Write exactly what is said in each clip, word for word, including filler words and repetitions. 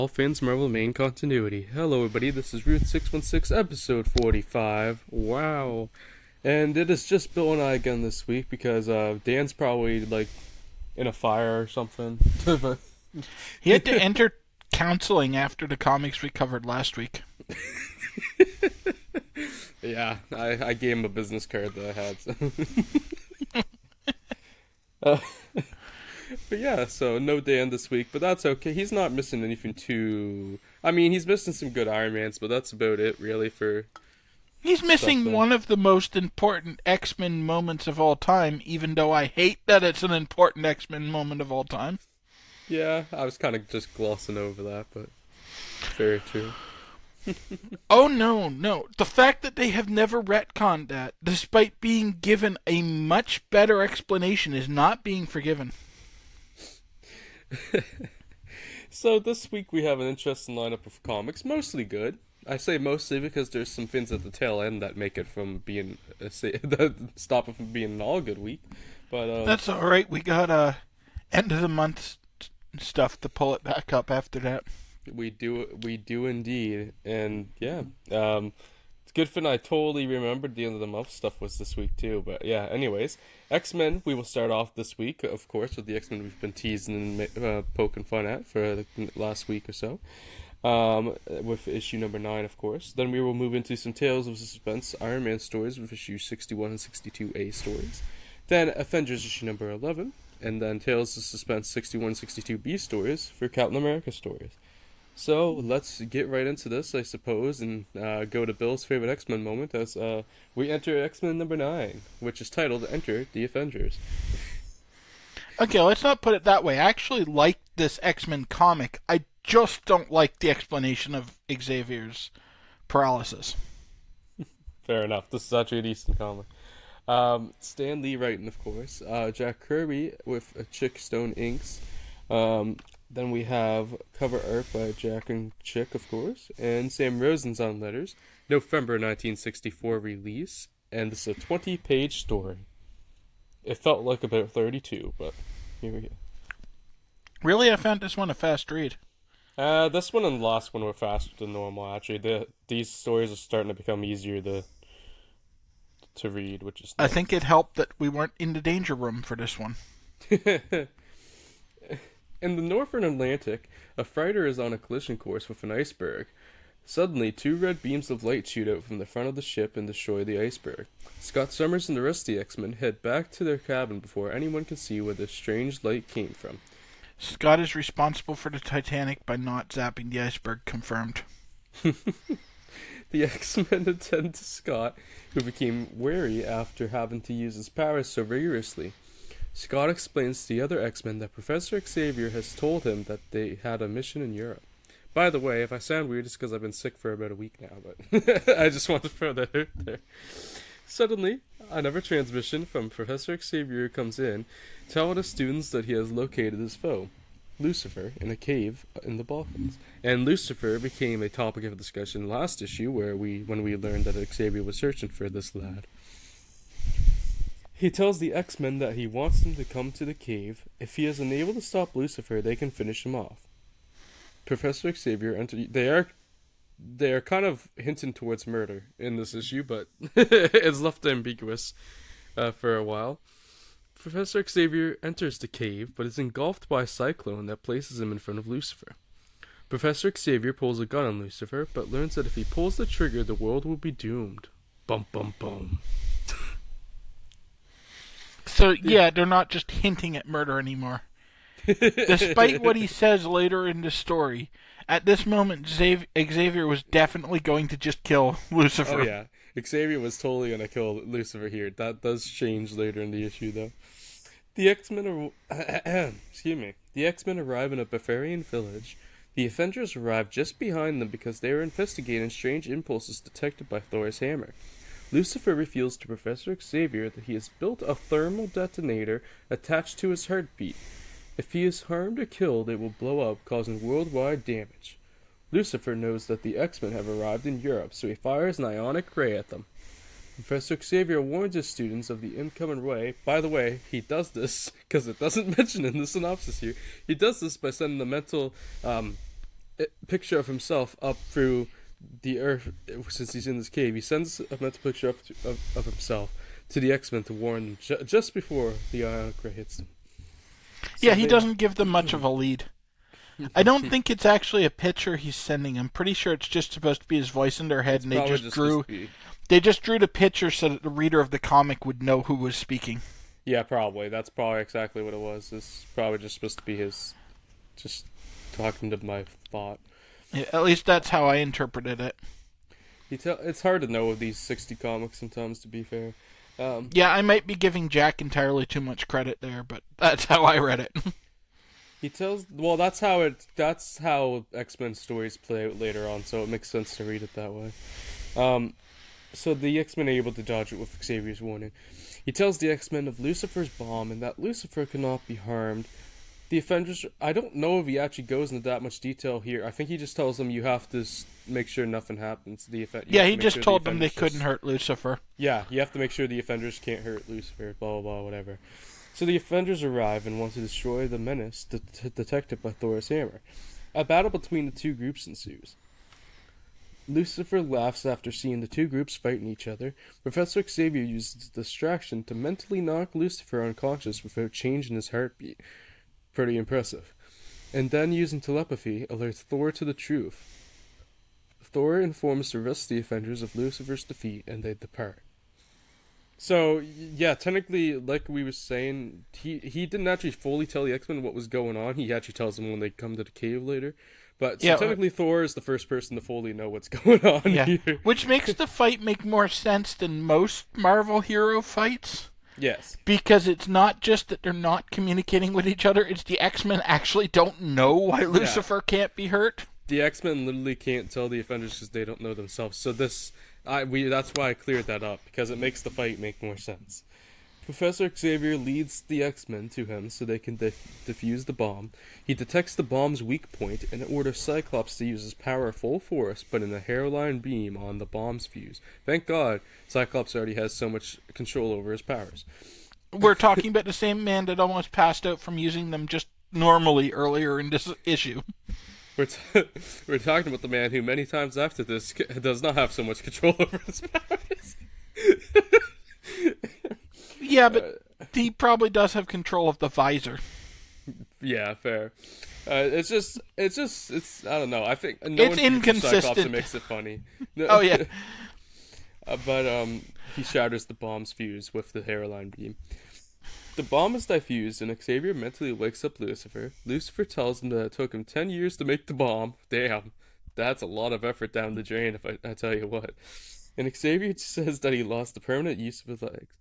All Fans Marvel main continuity. Hello everybody, this is Route six one six, episode forty-five. Wow. And it is just Bill and I again this week because uh, Dan's probably like in a fire or something. He had to enter counseling after the comics we covered last week. Yeah, I, I gave him a business card that I had. So. uh, But yeah, so no Dan this week, but that's okay. He's not missing anything too... I mean, he's missing some good Iron Mans, but that's about it, really, for... He's missing one of the most important X-Men moments of all time, even though I hate that it's an important X-Men moment of all time. Yeah, I was kind of just glossing over that, but very true. Oh, no, no. The fact that they have never retconned that, despite being given a much better explanation, is not being forgiven. So this week we have an interesting lineup of comics, mostly good. I say mostly because there's some things at the tail end that make it from being uh, say, that stop it from being an all good week. But um, that's all right. We got uh, end of the month stuff to pull it back up after that. We do, we do indeed, and yeah, um, it's good for. I totally remembered the end of the month stuff was this week too. But yeah, anyways, X-Men. We will start off this week, of course, with the X-Men we've been teasing and uh, poking fun at for the last week or so. Um, with issue number nine, of course. Then we will move into some Tales of Suspense Iron Man stories with issue sixty-one and sixty-two A stories. Then Avengers issue number eleven, and then Tales of Suspense sixty-one and sixty-two B stories for Captain America stories. So let's get right into this, I suppose, and uh, go to Bill's favorite X-Men moment as uh, we enter X-Men number nine, which is titled Enter the Avengers. Okay, let's not put it that way. I actually like this X-Men comic. I just don't like the explanation of Xavier's paralysis. Fair enough. This is actually a decent comic. Um, Stan Lee writing, of course. Uh, Jack Kirby with uh, Chick Stone inks. Um, then we have cover art by Jack and Chick, of course. And Sam Rosen's on letters. November nineteen sixty-four release. And this is a twenty-page story. It felt like about thirty-two, but here we go. Really? I found this one a fast read. Uh, this one and the last one were faster than normal, actually. The, these stories are starting to become easier to to read, which is nice. I think it helped that we weren't in the danger room for this one. In the Northern Atlantic, a freighter is on a collision course with an iceberg. Suddenly, two red beams of light shoot out from the front of the ship and destroy the iceberg. Scott Summers and the rest of the X-Men head back to their cabin before anyone can see where the strange light came from. Scott is responsible for the Titanic by not zapping the iceberg, confirmed. The X-Men attend to Scott, who became wary after having to use his powers so rigorously. Scott explains to the other X-Men that Professor Xavier has told him that they had a mission in Europe. By the way, if I sound weird, it's because I've been sick for about a week now, but I just want to throw that out there. Suddenly, another transmission from Professor Xavier comes in, telling the students that he has located his foe, Lucifer, in a cave in the Balkans. And Lucifer became a topic of discussion last issue, where we when we learned that Xavier was searching for this lad. He tells the X-Men that he wants them to come to the cave. If he is unable to stop Lucifer, they can finish him off. Professor Xavier entered. They are, they are kind of hinting towards murder in this issue, but it's left ambiguous uh, for a while. Professor Xavier enters the cave, but is engulfed by a cyclone that places him in front of Lucifer. Professor Xavier pulls a gun on Lucifer, but learns that if he pulls the trigger, the world will be doomed. Bum bum bum. So, yeah, they're not just hinting at murder anymore. Despite what he says later in the story, at this moment, Xavier was definitely going to just kill Lucifer. Oh, yeah. Xavier was totally going to kill Lucifer here. That does change later in the issue, though. The X-Men ar- excuse me. The X-Men arrive in a Bavarian village. The Avengers arrive just behind them because they are investigating strange impulses detected by Thor's hammer. Lucifer reveals to Professor Xavier that he has built a thermal detonator attached to his heartbeat. If he is harmed or killed, it will blow up, causing worldwide damage. Lucifer knows that the X-Men have arrived in Europe, so he fires an ionic ray at them. Professor Xavier warns his students of the incoming ray. By the way, he does this, because it doesn't mention in the synopsis here, he does this by sending the mental um, a picture of himself up through the earth since he's in this cave. He sends a mental picture up to, of, of himself to the X-Men to warn them ju- just before the ionic ray hits them. So yeah, he they, doesn't give them much of a lead. I don't think it's actually a picture he's sending. I'm pretty sure it's just supposed to be his voice in their head, and they just, just drew. They just drew the picture so that the reader of the comic would know who was speaking. Yeah, probably. That's probably exactly what it was. It's probably just supposed to be his, just talking to my thought. Yeah, at least that's how I interpreted it. He tell, it's hard to know with these sixty comics sometimes, to be fair. Um, yeah, I might be giving Jack entirely too much credit there, but that's how I read it. He tells, well, that's how it, that's how X-Men stories play out later on, so it makes sense to read it that way. Um, so the X-Men are able to dodge it with Xavier's warning. He tells the X-Men of Lucifer's bomb and that Lucifer cannot be harmed. The Avengers, I don't know if he actually goes into that much detail here. I think he just tells them you have to make sure nothing happens. The yeah, he just sure told the them they just, couldn't hurt Lucifer. Yeah, you have to make sure the Avengers can't hurt Lucifer, blah, blah, blah, whatever. So the Avengers arrive and want to destroy the menace d- d- detected by Thor's hammer. A battle between the two groups ensues. Lucifer laughs after seeing the two groups fighting each other. Professor Xavier uses distraction to mentally knock Lucifer unconscious without changing his heartbeat. Pretty impressive. And then, using telepathy, alerts Thor to the truth. Thor informs the rest of the Avengers of Lucifer's defeat, and they depart. So, yeah, technically, like we were saying, he, he didn't actually fully tell the X-Men what was going on. He actually tells them when they come to the cave later. But so yeah, technically, uh, Thor is the first person to fully know what's going on yeah. here. Which makes the fight make more sense than most Marvel hero fights. Yes. Because it's not just that they're not communicating with each other, it's the X-Men actually don't know why Lucifer yeah. can't be hurt. The X-Men literally can't tell the Avengers because they don't know themselves. So this, I we that's why I cleared that up, because it makes the fight make more sense. Professor Xavier leads the X-Men to him so they can def- defuse the bomb. He detects the bomb's weak point and orders Cyclops to use his power full force, but in a hairline beam on the bomb's fuse. Thank God, Cyclops already has so much control over his powers. We're talking about the same man that almost passed out from using them just normally earlier in this issue. We're, t- we're talking about the man who many times after this does not have so much control over his powers. Yeah, but uh, he probably does have control of the visor. Yeah, fair. Uh, it's just, it's just, it's, I don't know. I think no it's inconsistent. Cyclops, it makes it funny. Oh, yeah. uh, but um, he shatters the bomb's fuse with the hairline beam. The bomb is diffused, and Xavier mentally wakes up Lucifer. Lucifer tells him that it took him ten years to make the bomb. Damn, that's a lot of effort down the drain, if I, I tell you what. And Xavier says that he lost the permanent use of his legs.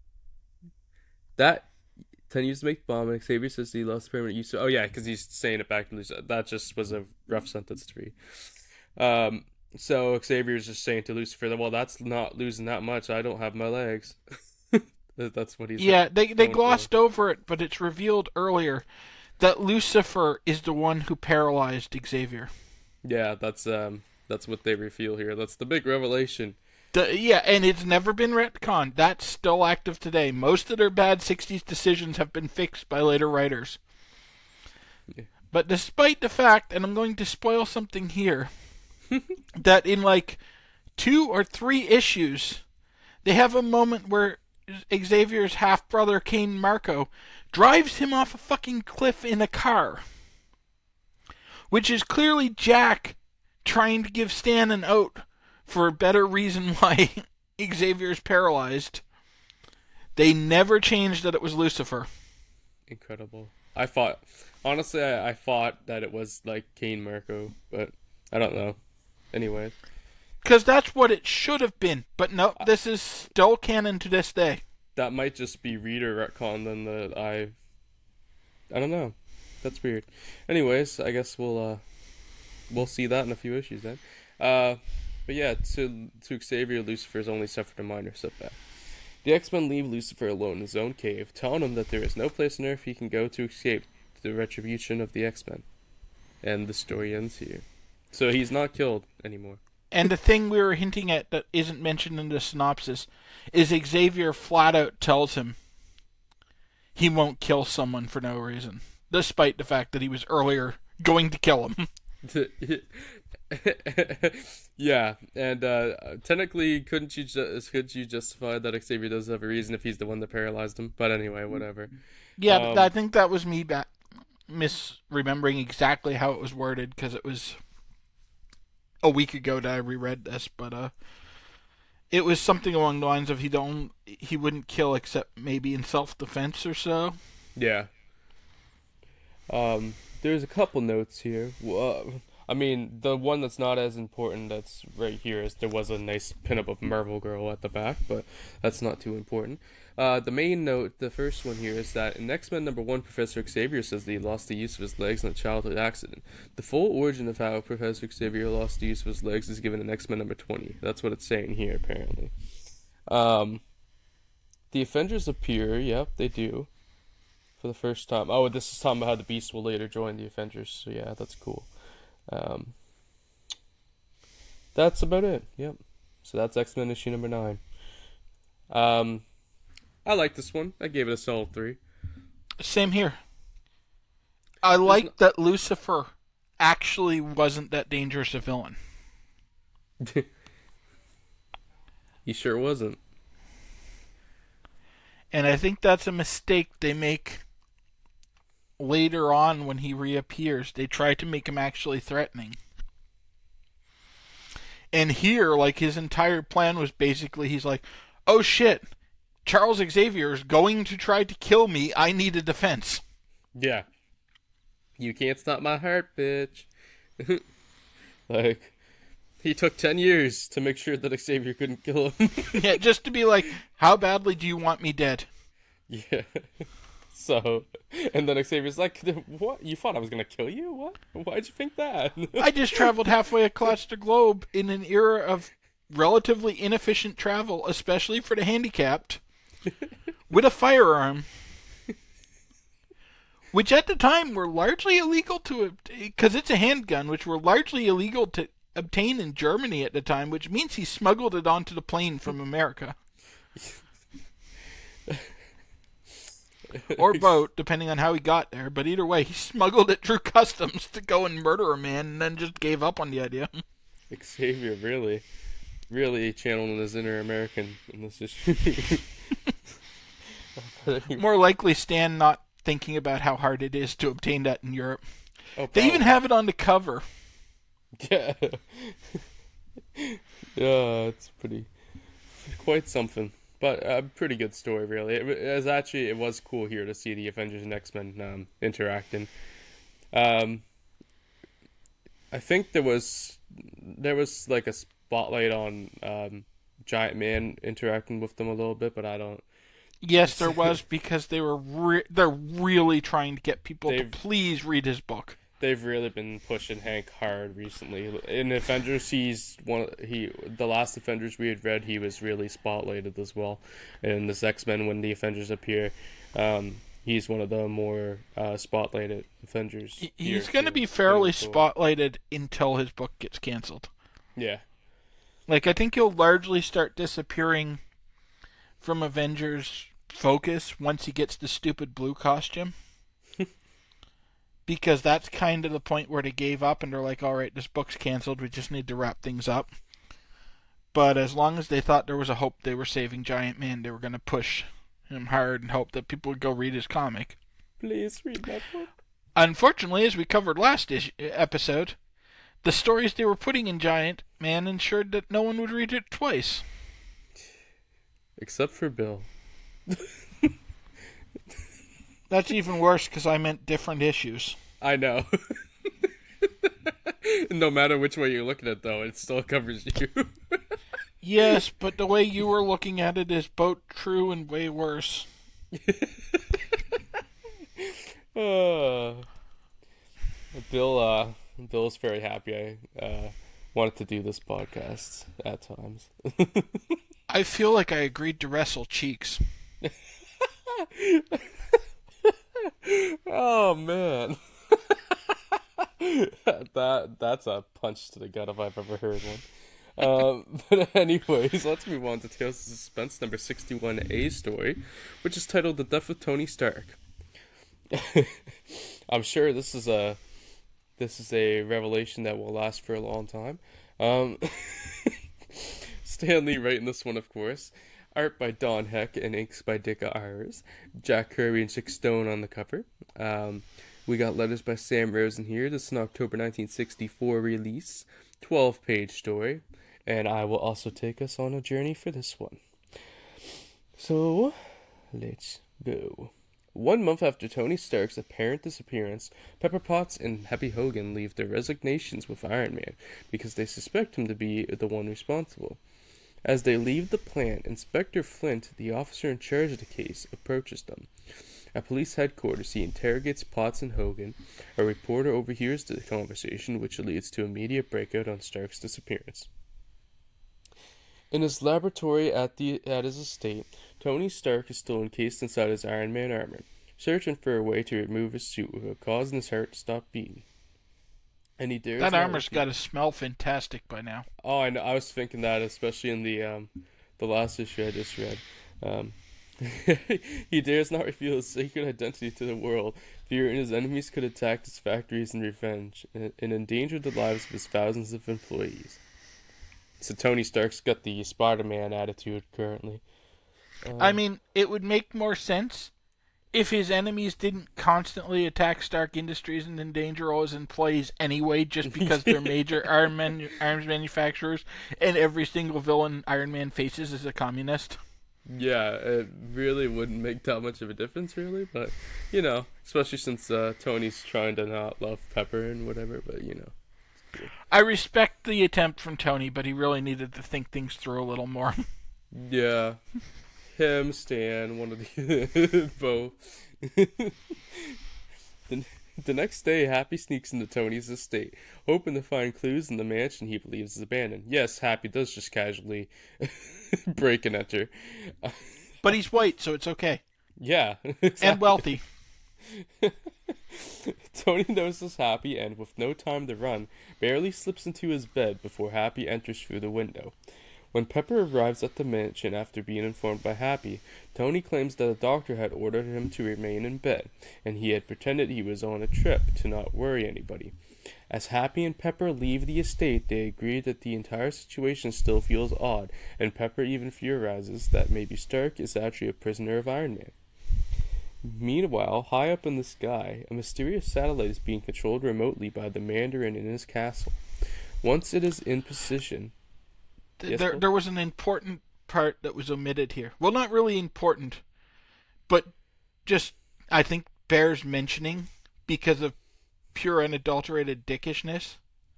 That ten years to make the bomb, and Xavier says he lost the permanent use of... Oh, yeah, because he's saying it back to Lucifer. That just was a rough sentence to read. Um, so Xavier's just saying to Lucifer that, well, that's not losing that much. I don't have my legs. That's what he's... Yeah, they, they glossed for. over it, but it's revealed earlier that Lucifer is the one who paralyzed Xavier. Yeah, that's um, that's what they reveal here. That's the big revelation. The, yeah, and it's never been retconned. That's still active today. Most of their bad sixties decisions have been fixed by later writers. Yeah. But despite the fact, and I'm going to spoil something here, that in like two or three issues, they have a moment where Xavier's half-brother, Cain Marko, drives him off a fucking cliff in a car. Which is clearly Jack trying to give Stan an out for a better reason why Xavier's paralyzed. They never changed that it was Lucifer. Incredible. I thought, honestly, I, I thought that it was like Cain Marko, but I don't know. Anyway. Because that's what it should have been, but no, this is still canon to this day. That might just be reader retcon then that I... I don't know. That's weird. Anyways, I guess we'll uh, we'll see that in a few issues then. Uh, but yeah, to, to Xavier, Lucifer's only suffered a minor setback. The X-Men leave Lucifer alone in his own cave, telling him that there is no place on Earth he can go to escape the retribution of the X-Men. And the story ends here. So he's not killed anymore. And the thing we were hinting at that isn't mentioned in the synopsis is Xavier flat out tells him he won't kill someone for no reason, despite the fact that he was earlier going to kill him. Yeah, and uh, technically, couldn't you ju- could you justify that Xavier does have a reason if he's the one that paralyzed him? But anyway, whatever. Yeah, but I Um, think that was me back misremembering exactly how it was worded because it was a week ago that I reread this, but uh, it was something along the lines of he don't he wouldn't kill except maybe in self defense or so. yeah. Um, there's a couple notes here. Uh, I mean, the one that's not as important that's right here is there was a nice pinup of Marvel Girl at the back, but that's not too important. Uh, the main note, the first one here, is that in X-Men number one, Professor Xavier says that he lost the use of his legs in a childhood accident. The full origin of how Professor Xavier lost the use of his legs is given in X-Men number twenty. That's what it's saying here, apparently. Um, the Avengers appear, yep, they do. For the first time. Oh, this is talking about how the Beast will later join the Avengers. So yeah, that's cool. Um, that's about it. Yep. So that's X-Men issue number nine. Um, I like this one. I gave it a solid three. Same here. I like not... that Lucifer actually wasn't that dangerous a villain. He sure wasn't. And I think that's a mistake they make later on when he reappears. They try to make him actually threatening. And here, like, his entire plan was basically, he's like, oh shit, Charles Xavier is going to try to kill me. I need a defense. Yeah. You can't stop my heart, bitch. Like, he took ten years to make sure that Xavier couldn't kill him. Yeah, just to be like, how badly do you want me dead? Yeah. So, and then Xavier's like, what? You thought I was going to kill you? What? Why'd you think that? I just traveled halfway across the globe in an era of relatively inefficient travel, especially for the handicapped, with a firearm. Which at the time were largely illegal to, because it's a handgun, which were largely illegal to obtain in Germany at the time, which means he smuggled it onto the plane from America. Or boat, depending on how he got there. But either way, he smuggled it through customs to go and murder a man and then just gave up on the idea. Xavier really, really channeling his inner American in this issue. More likely Stan not thinking about how hard it is to obtain that in Europe. Oh, they even have it on the cover. Yeah. Yeah, it's pretty, quite something. But a pretty good story, really. It, it was actually, it was cool here to see the Avengers and X-Men um, interacting. Um, I think there was, there was like a spotlight on um, Giant Man interacting with them a little bit, but I don't. Yes, there was, because they were re- they're really trying to get people They've, to please read his book. They've really been pushing Hank hard recently. In Avengers, he's one. He the last Avengers we had read, he was really spotlighted as well. And this X-Men, when the Avengers appear, um, he's one of the more uh, spotlighted Avengers. He's going to be fairly cool. spotlighted until his book gets canceled. Yeah, like I think he'll largely start disappearing from Avengers focus once he gets the stupid blue costume. Because that's kind of the point where they gave up and they're like, all right, this book's canceled. We just need to wrap things up. But as long as they thought there was a hope they were saving Giant Man, they were going to push him hard and hope that people would go read his comic. Please read that book. Unfortunately, as we covered last is- episode, the stories they were putting in Giant Man ensured that no one would read it twice. Except for Bill. That's even worse because I meant different issues. I know. No matter which way you look at it, though, it still covers you. Yes, but the way you were looking at it is both true and way worse. uh, Bill, uh, Bill's very happy I uh, wanted to do this podcast at times. I feel like I agreed to wrestle Cheeks. Oh man. that that's a punch to the gut if I've ever heard one. Um, but anyways, let's move on to Tales of Suspense number sixty-one A story, which is titled The Death of Tony Stark. I'm sure this is a This is a revelation that will last for a long time. Um, Stan Lee writing this one, of course. Art by Don Heck and inks by Dick Ayers. Jack Kirby and Chick Stone on the cover. Um, we got letters by Sam Rosen here. This is an October nineteen sixty-four release. twelve-page story. And I will also take us on a journey for this one. So, let's go. One month after Tony Stark's apparent disappearance, Pepper Potts and Happy Hogan leave their resignations with Iron Man because they suspect him to be the one responsible. As they leave the plant, Inspector Flint, the officer in charge of the case, approaches them. At police headquarters, he interrogates Potts and Hogan. A reporter overhears the conversation, which leads to immediate breakout on Stark's disappearance. In his laboratory at the at his estate, Tony Stark is still encased inside his Iron Man armor, searching for a way to remove his suit without causing his heart to stop beating. And he dares that armor's repeat- got to smell fantastic by now. Oh, I know. I was thinking that, especially in the um, the last issue I just read. Um, he dares not reveal his secret identity to the world, fearing his enemies could attack his factories in revenge and, and endanger the lives of his thousands of employees. So Tony Stark's got the Spider-Man attitude currently. Um, I mean, it would make more sense if his enemies didn't constantly attack Stark Industries and endanger all his employees anyway, just because they're major arm man- arms manufacturers, and every single villain Iron Man faces is a communist. Yeah, it really wouldn't make that much of a difference, really. But, you know, especially since uh, Tony's trying to not love Pepper and whatever, but, you know. I respect the attempt from Tony, but he really needed to think things through a little more. Yeah. Him, Stan, one of the... both. the, the next day, Happy sneaks into Tony's estate, hoping to find clues in the mansion he believes is abandoned. Yes, Happy does just casually break and enter. But he's white, so it's okay. Yeah. Exactly. And wealthy. Tony notices Happy and, with no time to run, barely slips into his bed before Happy enters through the window. When Pepper arrives at the mansion after being informed by Happy, Tony claims that a doctor had ordered him to remain in bed, and he had pretended he was on a trip to not worry anybody. As Happy and Pepper leave the estate, they agree that the entire situation still feels odd, and Pepper even theorizes that maybe Stark is actually a prisoner of Iron Man. Meanwhile, high up in the sky, a mysterious satellite is being controlled remotely by the Mandarin in his castle. Once it is in position... Th- Yes, there, Bill? there was an important part that was omitted here. Well, not really important, but just, I think, bears mentioning because of pure unadulterated dickishness.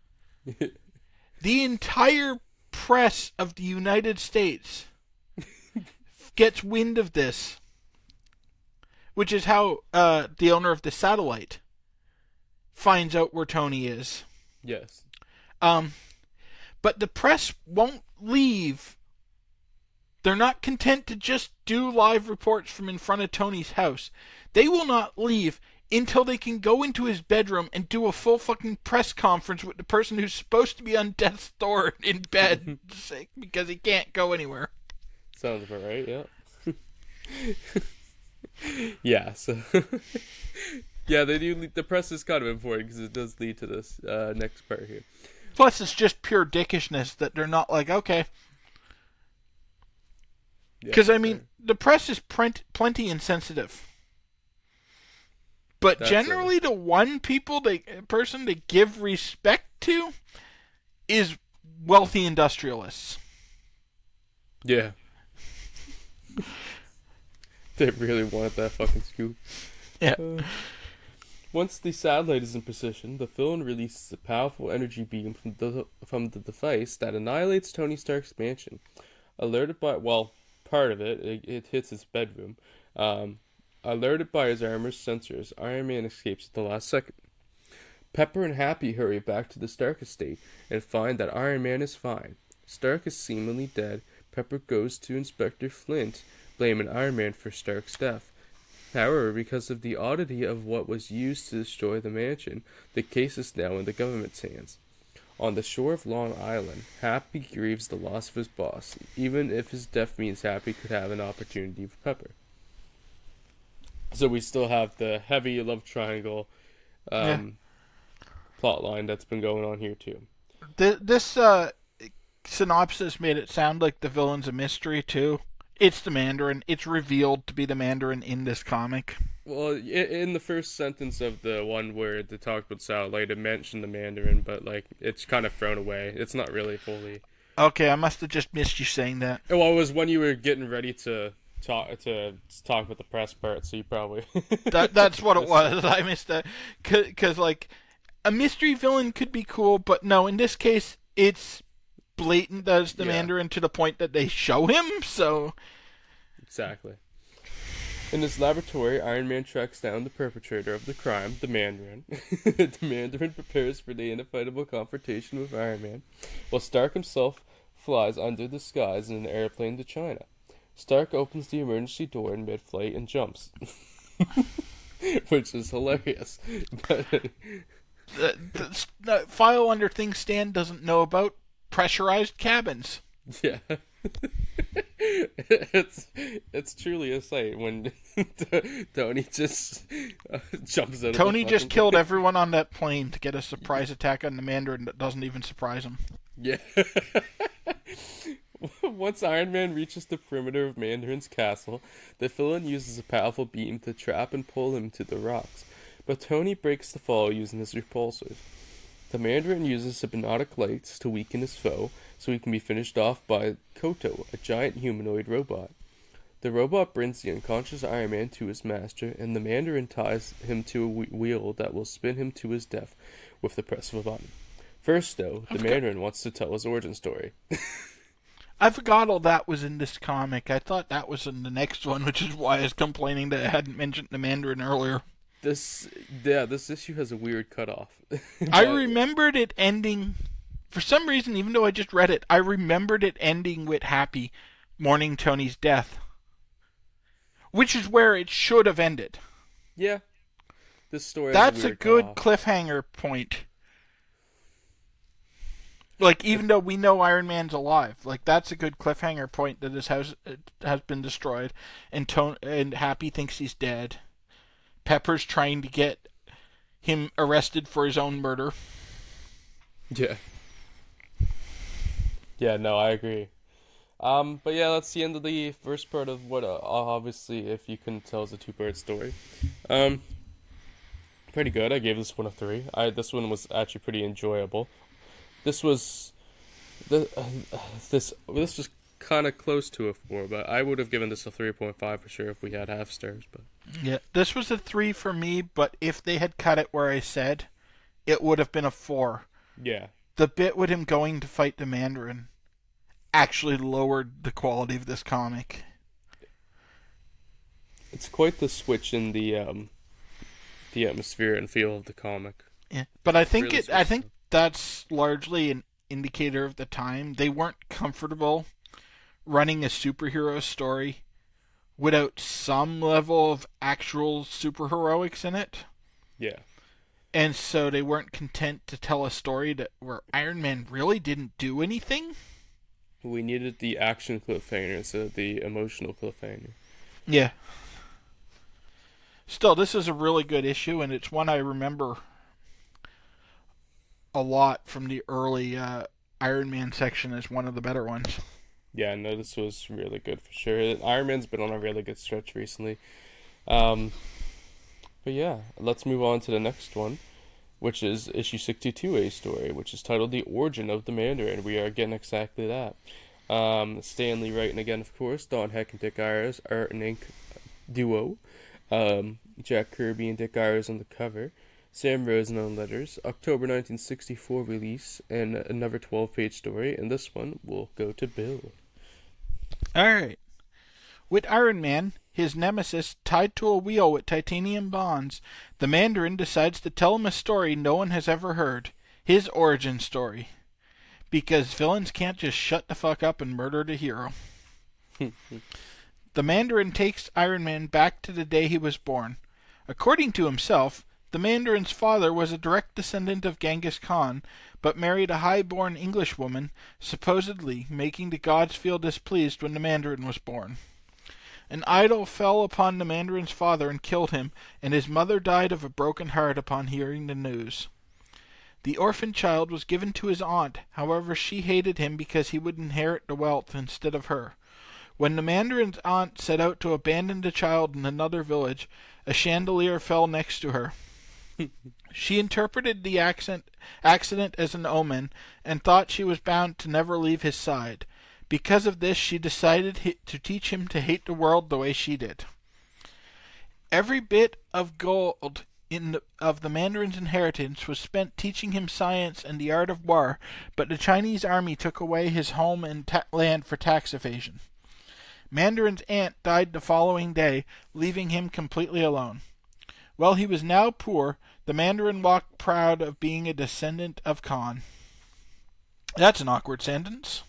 The entire press of the United States gets wind of this, which is how uh, the owner of the satellite finds out where Tony is. Yes. Um, but the press won't leave. They're not content to just do live reports from in front of Tony's house. They will not leave until they can go into his bedroom and do a full fucking press conference with the person who's supposed to be on death's door in bed sick because he can't go anywhere. Sounds about right, yeah. Yeah, so... yeah, they do. The press is kind of important because it does lead to this uh, next part here. Plus, it's just pure dickishness that they're not like, okay. Because, Yeah, I mean, fair. the press is prent- plenty insensitive. But That's generally, the one people they person to give respect to is wealthy industrialists. Yeah. They really wanted that fucking scoop. Yeah. Uh, once the satellite is in position, the villain releases a powerful energy beam from the from the device that annihilates Tony Stark's mansion. Alerted by, well, part of it, it, it hits his bedroom. Um, alerted by his armor's sensors, Iron Man escapes at the last second. Pepper and Happy hurry back to the Stark estate and find that Iron Man is fine. Stark is seemingly dead. Pepper goes to Inspector Flint, blaming Iron Man for Stark's death. However, because of the oddity of what was used to destroy the mansion, the case is now in the government's hands. On the shore of Long Island, Happy grieves the loss of his boss, even if his death means Happy could have an opportunity with Pepper. So we still have the heavy love triangle. Um, plot line that's been going on here too. This uh, synopsis made it sound like the villain's a mystery too. It's the Mandarin. It's revealed to be the Mandarin in this comic. Well, in the first sentence of the one where they talked about Satellite, it mentioned the Mandarin, but like it's kind of thrown away. It's not really fully. Okay, I must have just missed you saying that. Well, it was when you were getting ready to talk to talk about the press part, so you probably. that that's what it was. I missed that because like a mystery villain could be cool, but no, in this case, it's blatant as the yeah. Mandarin to the point that they show him. So. Exactly. In his laboratory, Iron Man tracks down the perpetrator of the crime, the Mandarin. The Mandarin prepares for the inevitable confrontation with Iron Man, while Stark himself flies under the skies in an airplane to China. Stark opens the emergency door in mid-flight and jumps. Which is hilarious. But the, the, the file under things Stan doesn't know about, pressurized cabins. Yeah. it's it's truly a sight when Tony just uh, jumps out. Tony of just plane. killed everyone on that plane to get a surprise attack on the Mandarin that doesn't even surprise him. Yeah. Once Iron Man reaches the perimeter of Mandarin's castle, the villain uses a powerful beam to trap and pull him to the rocks, but Tony breaks the fall using his repulsors. The Mandarin uses hypnotic lights to weaken his foe, so he can be finished off by Koto, a giant humanoid robot. The robot brings the unconscious Iron Man to his master, and the Mandarin ties him to a wheel that will spin him to his death with the press of a button. First, though, the Mandarin wants to tell his origin story. I forgot all that was in this comic. I thought that was in the next one, which is why I was complaining that I hadn't mentioned the Mandarin earlier. This, yeah, this issue has a weird cutoff. I remembered it ending... For some reason, even though I just read it, I remembered it ending with Happy mourning Tony's death. Which is where it should have ended. Yeah. This story That's a, a good off. cliffhanger point. Like, even though we know Iron Man's alive, like, that's a good cliffhanger point that his house has been destroyed, and Tony, and Happy thinks he's dead. Pepper's trying to get him arrested for his own murder. Yeah. Yeah, no, I agree. Um, but yeah, that's the end of the first part of what, uh, obviously, if you couldn't tell, is a two-part story. Um, pretty good. I gave this one a three. I this one was actually pretty enjoyable. This was, the uh, this this was kind of close to a four, but I would have given this a three point five for sure if we had half stars. But yeah, this was a three for me. But if they had cut it where I said, it would have been a four. Yeah. The bit with him going to fight the Mandarin actually lowered the quality of this comic. It's quite the switch in the um, the atmosphere and feel of the comic. Yeah, but I think really it. I think that's largely an indicator of the time. They weren't comfortable running a superhero story without some level of actual superheroics in it. Yeah. And so they weren't content to tell a story that where Iron Man really didn't do anything. We needed the action cliffhanger instead of the emotional cliffhanger. Yeah. Still, this is a really good issue, and it's one I remember a lot from the early uh, Iron Man section as one of the better ones. Yeah, no, this was really good for sure. Iron Man's been on a really good stretch recently. Um, but yeah, let's move on to the next one, which is issue sixty-two A story, which is titled The Origin of the Mandarin. We are getting exactly that. Um, Stan Lee writing again, of course. Don Heck and Dick Ayers, art and ink duo. Um, Jack Kirby and Dick Ayers on the cover. Sam Rosen on letters. October nineteen sixty-four release, and another twelve-page story. And this one will go to Bill. Alright. With Iron Man, his nemesis, tied to a wheel with titanium bonds, the Mandarin decides to tell him a story no one has ever heard. His origin story. Because villains can't just shut the fuck up and murder the hero. The Mandarin takes Iron Man back to the day he was born. According to himself, the Mandarin's father was a direct descendant of Genghis Khan, but married a high-born Englishwoman, supposedly making the gods feel displeased when the Mandarin was born. An idol fell upon the Mandarin's father and killed him, and his mother died of a broken heart upon hearing the news. The orphan child was given to his aunt, however she hated him because he would inherit the wealth instead of her. When the Mandarin's aunt set out to abandon the child in another village, a chandelier fell next to her. She interpreted the accent, accident as an omen and thought she was bound to never leave his side. Because of this, she decided to teach him to hate the world the way she did. Every bit of gold in the, of the Mandarin's inheritance was spent teaching him science and the art of war, but the Chinese army took away his home and ta- land for tax evasion. Mandarin's aunt died the following day, leaving him completely alone. While he was now poor, the Mandarin walked proud of being a descendant of Khan. That's an awkward sentence.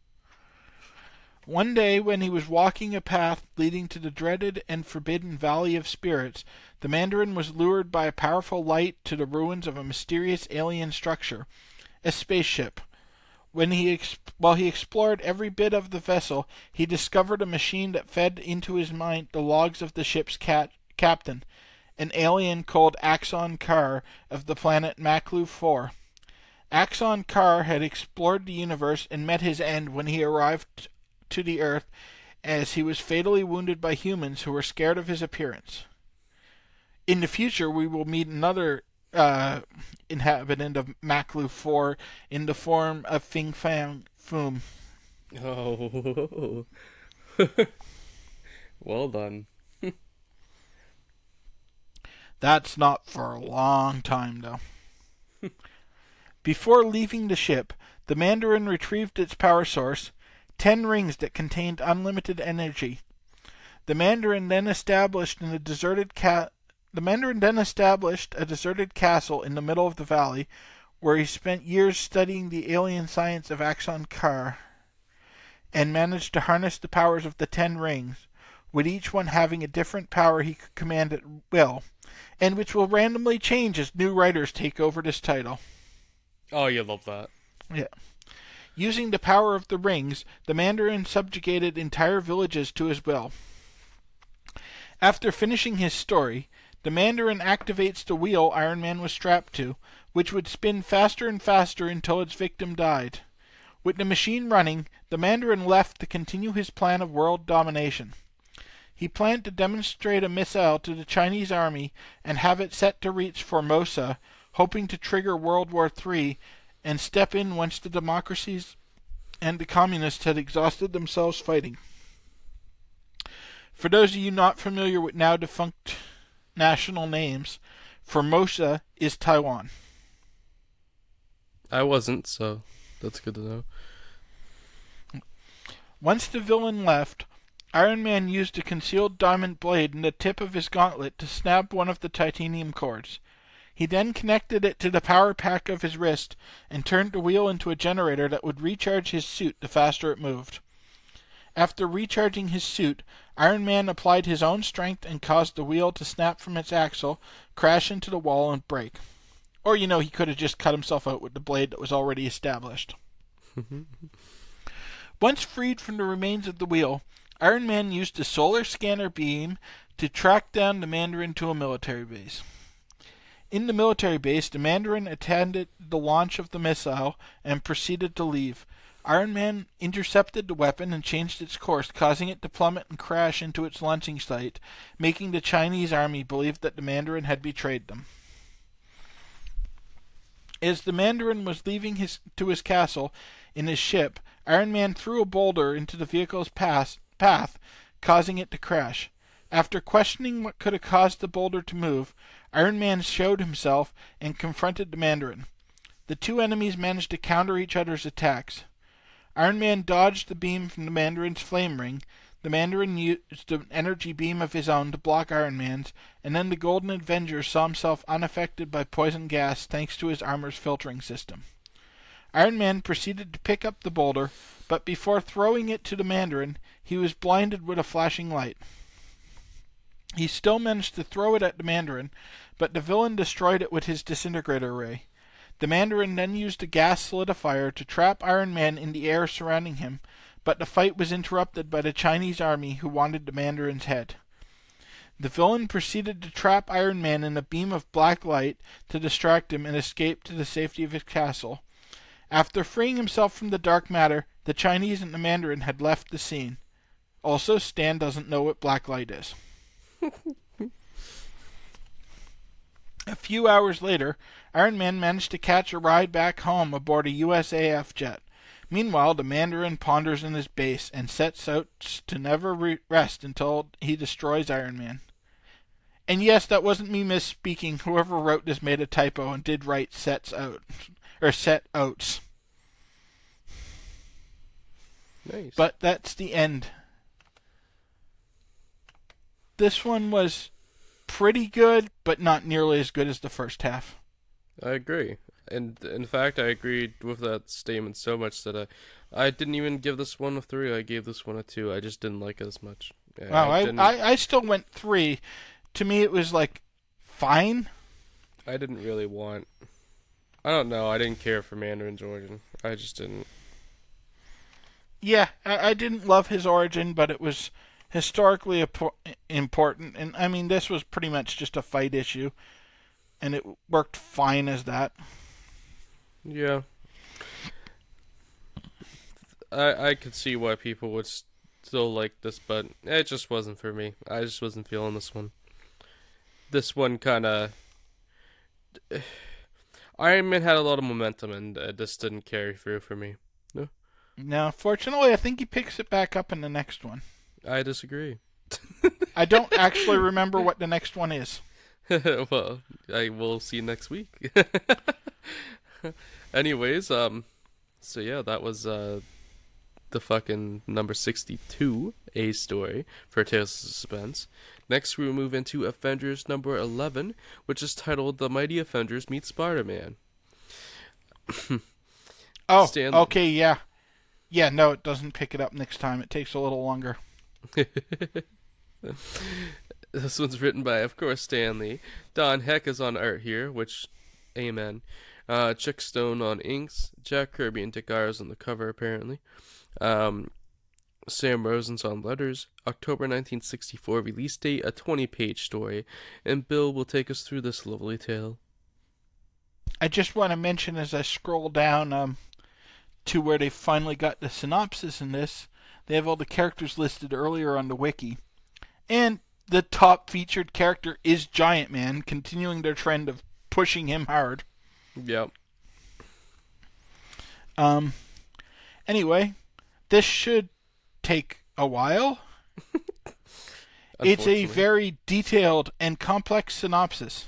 One day, when he was walking a path leading to the dreaded and forbidden Valley of Spirits, the Mandarin was lured by a powerful light to the ruins of a mysterious alien structure, a spaceship. When he ex- while he explored every bit of the vessel, he discovered a machine that fed into his mind the logs of the ship's cat- captain, an alien called Axon Kar of the planet Maklu four. Axon Kar had explored the universe and met his end when he arrived to the Earth, as he was fatally wounded by humans who were scared of his appearance. In the future, we will meet another uh, inhabitant of Maklu four in the form of Fing Fang Foom. Oh. Well done. That's not for a long time, though. Before leaving the ship, the Mandarin retrieved its power source, ten rings that contained unlimited energy. The Mandarin then established in a deserted ca- the Mandarin then established a deserted castle in the middle of the valley, where he spent years studying the alien science of Axon Kar, and managed to harness the powers of the ten rings, with each one having a different power he could command at will, and which will randomly change as new writers take over this title. Oh, you love that. Yeah. Using the power of the rings, the Mandarin subjugated entire villages to his will. After finishing his story, the Mandarin activates the wheel Iron Man was strapped to, which would spin faster and faster until its victim died. With the machine running, the Mandarin left to continue his plan of world domination. He planned to demonstrate a missile to the Chinese army and have it set to reach Formosa, hoping to trigger World War Three and step in once the democracies and the communists had exhausted themselves fighting. For those of you not familiar with now defunct national names, Formosa is Taiwan. I wasn't, so that's good to know. Once the villain left, Iron Man used a concealed diamond blade in the tip of his gauntlet to snap one of the titanium cords. He then connected it to the power pack of his wrist and turned the wheel into a generator that would recharge his suit the faster it moved. After recharging his suit, Iron Man applied his own strength and caused the wheel to snap from its axle, crash into the wall, and break. Or, you know, he could have just cut himself out with the blade that was already established. Once freed from the remains of the wheel, Iron Man used a solar scanner beam to track down the Mandarin to a military base. In the military base, the Mandarin attended the launch of the missile and proceeded to leave. Iron Man intercepted the weapon and changed its course, causing it to plummet and crash into its launching site, making the Chinese army believe that the Mandarin had betrayed them. As the Mandarin was leaving his to his castle in his ship, Iron Man threw a boulder into the vehicle's path, path, causing it to crash. After questioning what could have caused the boulder to move, Iron Man showed himself and confronted the Mandarin. The two enemies managed to counter each other's attacks. Iron Man dodged the beam from the Mandarin's flame ring. The Mandarin used an energy beam of his own to block Iron Man's, and then the Golden Avenger saw himself unaffected by poison gas thanks to his armor's filtering system. Iron Man proceeded to pick up the boulder, but before throwing it to the Mandarin, he was blinded with a flashing light. He still managed to throw it at the Mandarin, but the villain destroyed it with his disintegrator ray. The Mandarin then used a gas solidifier to trap Iron Man in the air surrounding him, but the fight was interrupted by the Chinese army who wanted the Mandarin's head. The villain proceeded to trap Iron Man in a beam of black light to distract him and escape to the safety of his castle. After freeing himself from the dark matter, the Chinese and the Mandarin had left the scene. Also, Stan doesn't know what black light is. A few hours later, Iron Man managed to catch a ride back home aboard a U S A F jet. Meanwhile, the Mandarin ponders in his base and sets out to never re- rest until he destroys Iron Man. And yes, that wasn't me misspeaking. Whoever wrote this made a typo and did write sets out. Or set outs. Nice. But that's the end. This one was pretty good, but not nearly as good as the first half. I agree. And in fact, I agreed with that statement so much that I, I didn't even give this one a three. I gave this one a two. I just didn't like it as much. Yeah, wow, I, I, didn't, I, I still went three. To me, it was like fine. I didn't really want. I don't know. I didn't care for Mandarin's origin. I just didn't. Yeah, I, I didn't love his origin, but it was historically important. And I mean, this was pretty much just a fight issue, and it worked fine as that. Yeah. I I could see why people would still like this, but it just wasn't for me. I just wasn't feeling this one. This one kind of... Iron Man had a lot of momentum, and uh, this didn't carry through for me. No? No, fortunately, I think he picks it back up in the next one. I disagree. I don't actually remember what the next one is. Well, I will see next week. Anyways, um, so yeah, that was uh, the fucking number sixty-two A story for Tales of Suspense. Next, we will move into Avengers number eleven, which is titled The Mighty Avengers Meet Spider-Man. Oh, Stan- okay, yeah. Yeah, no, it doesn't pick it up next time. It takes a little longer. This one's written by, of course, Stan Lee. Don Heck is on art here, which, amen. Uh, Chuck Stone on inks. Jack Kirby and Dick Ayers on the cover, apparently. Um, Sam Rosen's on letters. October nineteen sixty-four release date, a twenty-page story. And Bill will take us through this lovely tale. I just want to mention as I scroll down um, to where they finally got the synopsis in this, they have all the characters listed earlier on the wiki. And the top featured character is Giant Man, continuing their trend of pushing him hard. Yep. Um. Anyway, this should take a while. It's a very detailed and complex synopsis.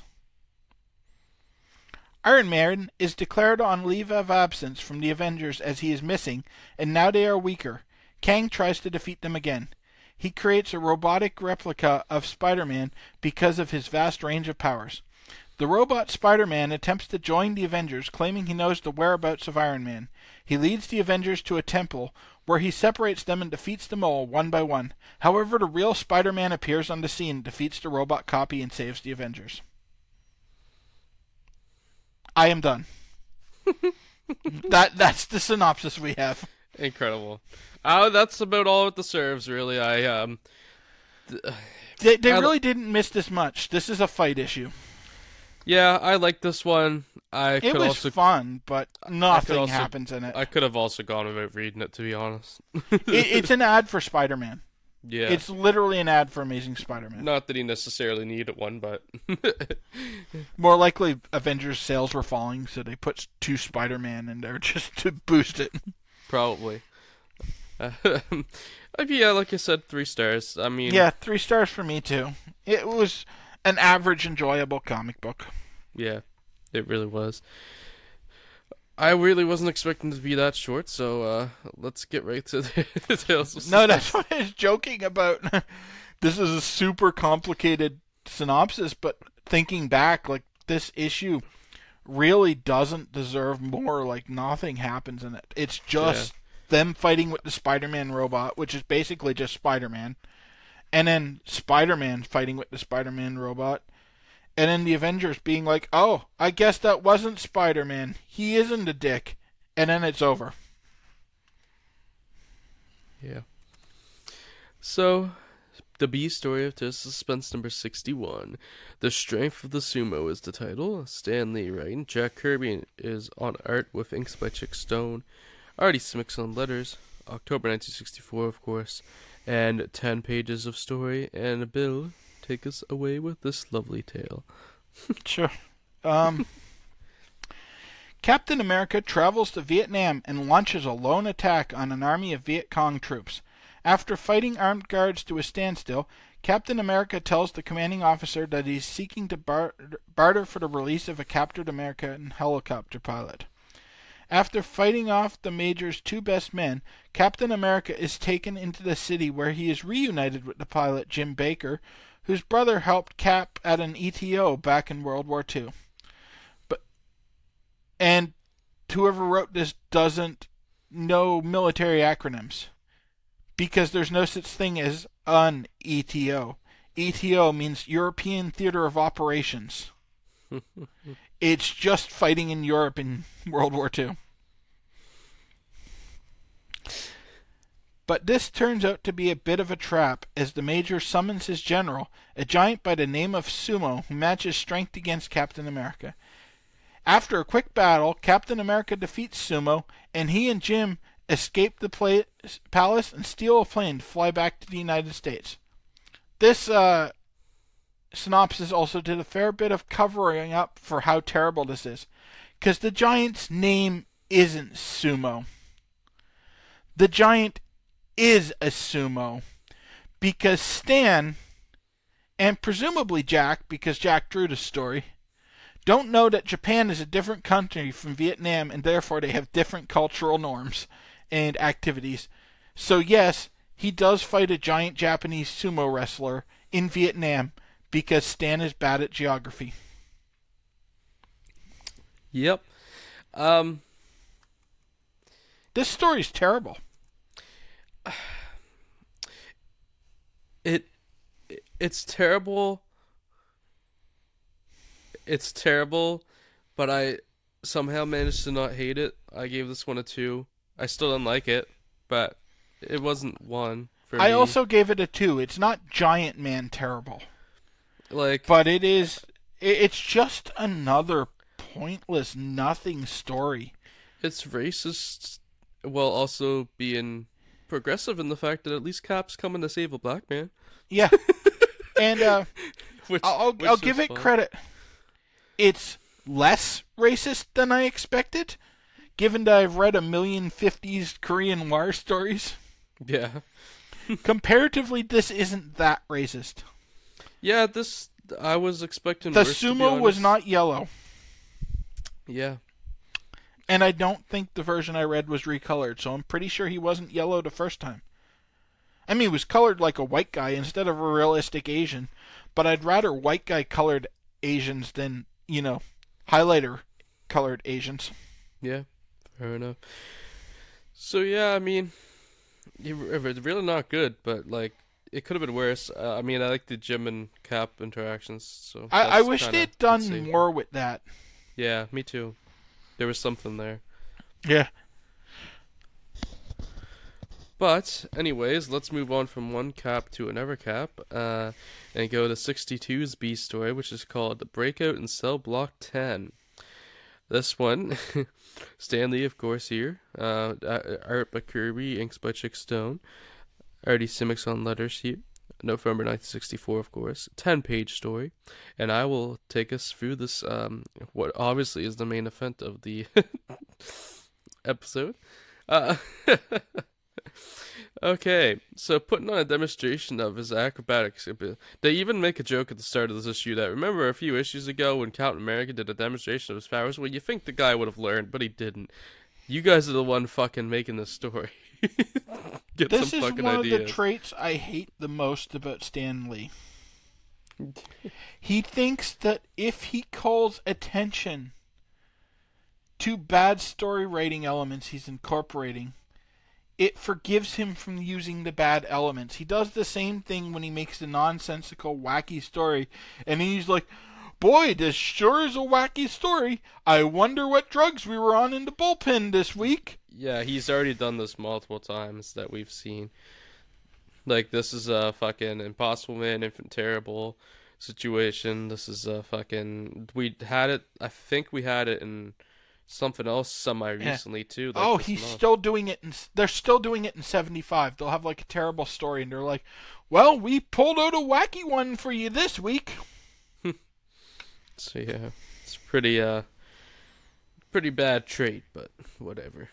Iron Man is declared on leave of absence from the Avengers as he is missing, and now they are weaker. Kang tries to defeat them again. He creates a robotic replica of Spider-Man because of his vast range of powers. The robot Spider-Man attempts to join the Avengers, claiming he knows the whereabouts of Iron Man. He leads the Avengers to a temple, where he separates them and defeats them all, one by one. However, the real Spider-Man appears on the scene, defeats the robot copy, and saves the Avengers. I am done. that That's the synopsis we have. Incredible. Oh, that's about all it deserves, really. I, um... Th- they they I really didn't miss this much. This is a fight issue. Yeah, I like this one. I it could was also, fun, but nothing also, happens in it. I could have also gone without reading it, to be honest. it it's an ad for Spider-Man. Yeah. It's literally an ad for Amazing Spider-Man. Not that he necessarily needed one, but... More likely, Avengers sales were falling, so they put two Spider-Man in there just to boost it. Probably. Uh, yeah, like I said, three stars. I mean... Yeah, three stars for me, too. It was an average, enjoyable comic book. Yeah, it really was. I really wasn't expecting it to be that short, so uh, let's get right to the Tales of No, that's what I was joking about. This is a super complicated synopsis, but thinking back, like, this issue really doesn't deserve more. Like, nothing happens in it. It's just yeah. them fighting with the Spider-Man robot, which is basically just Spider-Man, and then Spider-Man fighting with the Spider-Man robot, and then the Avengers being like, oh, I guess that wasn't Spider-Man. He isn't a dick. And then it's over. Yeah. So, The B story of Test Suspense number sixty-one. The Strength of the Sumo is the title. Stan Lee writing. Jack Kirby is on art with inks by Chick Stone. Artie Simek on letters. October nineteen sixty-four, of course. And ten pages of story. And Bill, take us away with this lovely tale. Sure. Um, Captain America travels to Vietnam and launches a lone attack on an army of Viet Cong troops. After fighting armed guards to a standstill, Captain America tells the commanding officer that he's seeking to bar- barter for the release of a captured American helicopter pilot. After fighting off the Major's two best men, Captain America is taken into the city where he is reunited with the pilot Jim Baker, whose brother helped Cap at an E T O back in World War Two. But and whoever wrote this doesn't know military acronyms, because there's no such thing as an E T O. E T O means European Theater of Operations. It's just fighting in Europe in World War Two. But this turns out to be a bit of a trap, as the Major summons his general, a giant by the name of Sumo, who matches strength against Captain America. After a quick battle, Captain America defeats Sumo, and he and Jim escape the pla- palace and steal a plane to fly back to the United States. This uh, synopsis also did a fair bit of covering up for how terrible this is, because the giant's name isn't Sumo. The giant is a sumo, because Stan, and presumably Jack, because Jack drew the story, don't know that Japan is a different country from Vietnam, and therefore they have different cultural norms and activities. So yes, he does fight a giant Japanese sumo wrestler in Vietnam, because Stan is bad at geography. Yep. Um, this story's terrible. It, it's terrible. It's terrible, but I somehow managed to not hate it. I gave this one a two. I still didn't like it, but it wasn't one for I me. also gave it a two. It's not Giant Man terrible. Like, but it is. It's just another pointless, nothing story. It's racist, while also being progressive in the fact that at least Cap's coming to save a black man. Yeah, and uh, which, I'll which I'll give it fun. credit. It's less racist than I expected, given that I've read a million fifties Korean War stories. Yeah. Comparatively, this isn't that racist. Yeah, this I was expecting. The worse, sumo was not yellow. Yeah. And I don't think the version I read was recolored, so I'm pretty sure he wasn't yellow the first time. I mean, he was colored like a white guy instead of a realistic Asian, but I'd rather white guy colored Asians than, you know, highlighter colored Asians. Yeah, fair enough. So yeah, I mean, it's really not good, but like it could have been worse. Uh, I mean, I like the Jim and Cap interactions. So I, I wish they'd done more with that. Yeah, me too. There was something there. Yeah. But, anyways, let's move on from one Cap to another Cap, uh, and go to sixty-two's B story, which is called Breakout in Cell Block ten. This one, Stan Lee, of course, here. Uh, art by Kirby, inks by Chick Stone. Artie Simek on letters here. November nineteen sixty-four, of course. ten-page story. And I will take us through this, um, what obviously is the main event of the episode. Uh, okay, so putting on a demonstration of his acrobatics. They even make a joke at the start of this issue that, remember a few issues ago when Captain America did a demonstration of his powers? Well, you think the guy would have learned, but he didn't. You guys are the one fucking making this story. Get this some is fucking one ideas. of the traits I hate the most about Stan Lee. He thinks that if he calls attention to bad story writing elements he's incorporating, it forgives him from using the bad elements. He does the same thing when he makes the nonsensical, wacky story, and he's like, boy, this sure is a wacky story. I wonder what drugs we were on in the bullpen this week. Yeah, he's already done this multiple times that we've seen. Like, this is a fucking Impossible Man, Infant Terrible situation. This is a fucking... We had it... I think we had it in something else semi-recently, yeah. too. Like oh, he's month. still doing it in... They're still doing it in seventy-five. They'll have, like, a terrible story, and they're like, well, we pulled out a wacky one for you this week. So, yeah. It's pretty, uh... pretty bad trait, but whatever.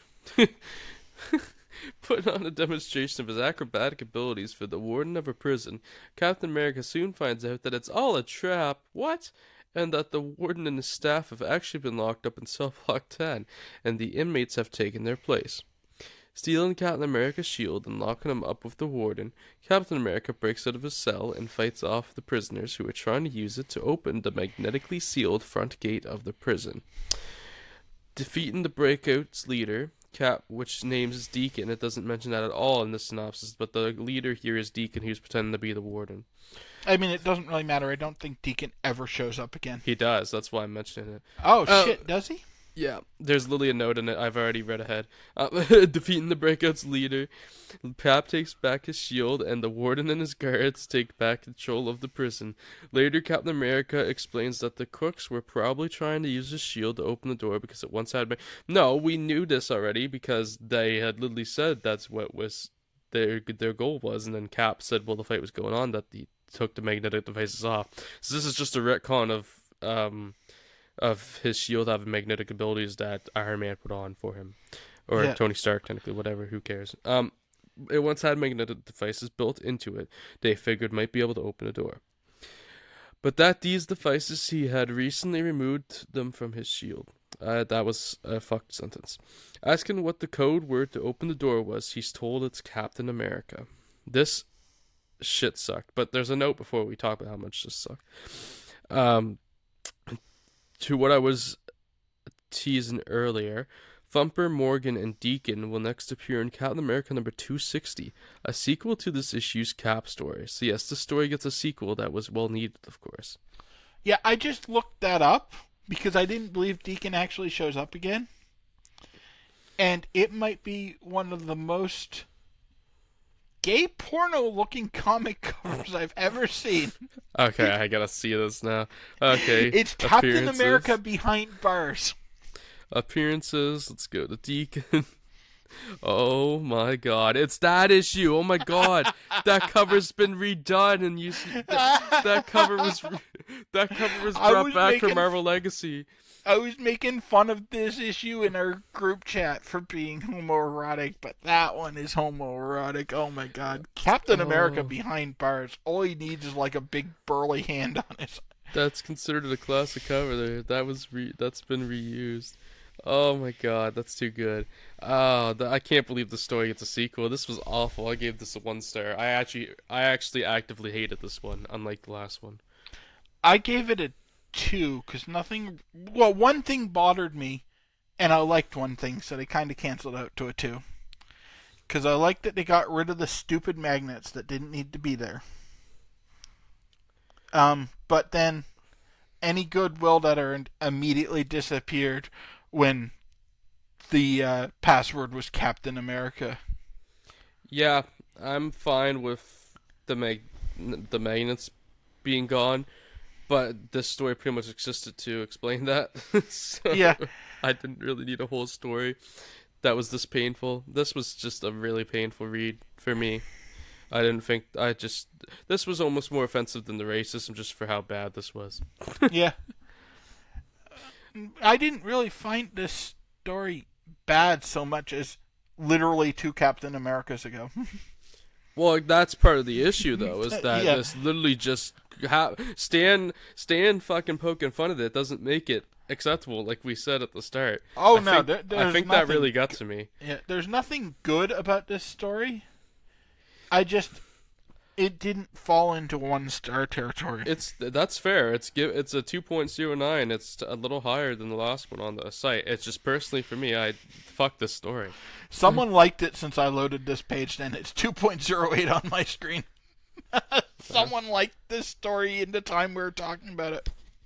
Putting on a demonstration of his acrobatic abilities for the warden of a prison, Captain America soon finds out that it's all a trap. What? And that the warden and his staff have actually been locked up in cell block ten, and the inmates have taken their place. Stealing Captain America's shield and locking him up with the warden, Captain America breaks out of his cell and fights off the prisoners who are trying to use it to open the magnetically sealed front gate of the prison. Defeating the breakout's leader, Cap, which names is Deacon. It doesn't mention that at all in the synopsis, but the leader here is Deacon, who's pretending to be the warden. I mean, it doesn't really matter. I don't think Deacon ever shows up again. He does. That's why I'm mentioning it. Oh, uh, shit. Does he? Yeah. There's literally a note in it. I've already read ahead. Uh, defeating the breakout's leader, Cap takes back his shield, and the warden and his guards take back control of the prison. Later, Captain America explains that the crooks were probably trying to use his shield to open the door because it once had been... No, we knew this already because they had literally said that's what was their their goal was, and then Cap said, well, the fight was going on, that he took the magnetic devices off. So this is just a retcon of... um. of his shield having magnetic abilities that Iron Man put on for him. Or yeah. Tony Stark, technically, whatever, who cares. Um, it once had magnetic devices built into it they figured might be able to open a door. But that these devices, he had recently removed them from his shield. Uh, that was a fucked sentence. Asking what the code word to open the door was, he's told it's Captain America. This shit sucked, but there's a note before we talk about how much this sucked. Um... To what I was teasing earlier, Thumper, Morgan, and Deacon will next appear in Captain America number two sixty, a sequel to this issue's Cap story. So yes, this story gets a sequel that was well needed, of course. Yeah, I just looked that up because I didn't believe Deacon actually shows up again. And it might be one of the most gay porno-looking comic covers I've ever seen. Okay, I gotta see this now. Okay. It's Captain America behind bars. Appearances. Let's go to Deacon. Oh my god. It's that issue. Oh my god. That cover's been redone, and you that, that cover was re- that cover was brought was back making, from Marvel Legacy. I was making fun of this issue in our group chat for being homoerotic, but that one is homoerotic. Oh my god. Captain oh. America behind bars. All he needs is like a big burly hand on his... That's considered a classic cover there. That was re- that's been reused. Oh my god, that's too good. Oh, the, I can't believe the story gets a sequel. This was awful. I gave this a one star. I actually I actually actively hated this one, unlike the last one. I gave it a two, because nothing... Well, one thing bothered me, and I liked one thing, so they kind of canceled out to a two. Because I liked that they got rid of the stupid magnets that didn't need to be there. Um, but then, any goodwill that earned immediately disappeared when the uh, password was Captain America. Yeah, I'm fine with the mag- the magnets being gone. But this story pretty much existed to explain that. So yeah. I didn't really need a whole story that was this painful. This was just a really painful read for me. I didn't think... I just... This was almost more offensive than the racism just for how bad this was. Yeah. I didn't really find this story bad so much as literally two Captain Americas ago. Well, that's part of the issue, though, is that yeah. this literally just... Ha- Stan, Stan fucking poking fun of it doesn't make it acceptable, like we said at the start. Oh, I no. Think, there, I think nothing, that really got to me. Yeah, there's nothing good about this story. I just... It didn't fall into one-star territory. It's That's fair. It's give it's a two point oh nine. It's a little higher than the last one on the site. It's just personally for me, I... Fuck this story. Someone liked it since I loaded this page, then it's two point oh eight on my screen. Someone liked this story in the time we were talking about it.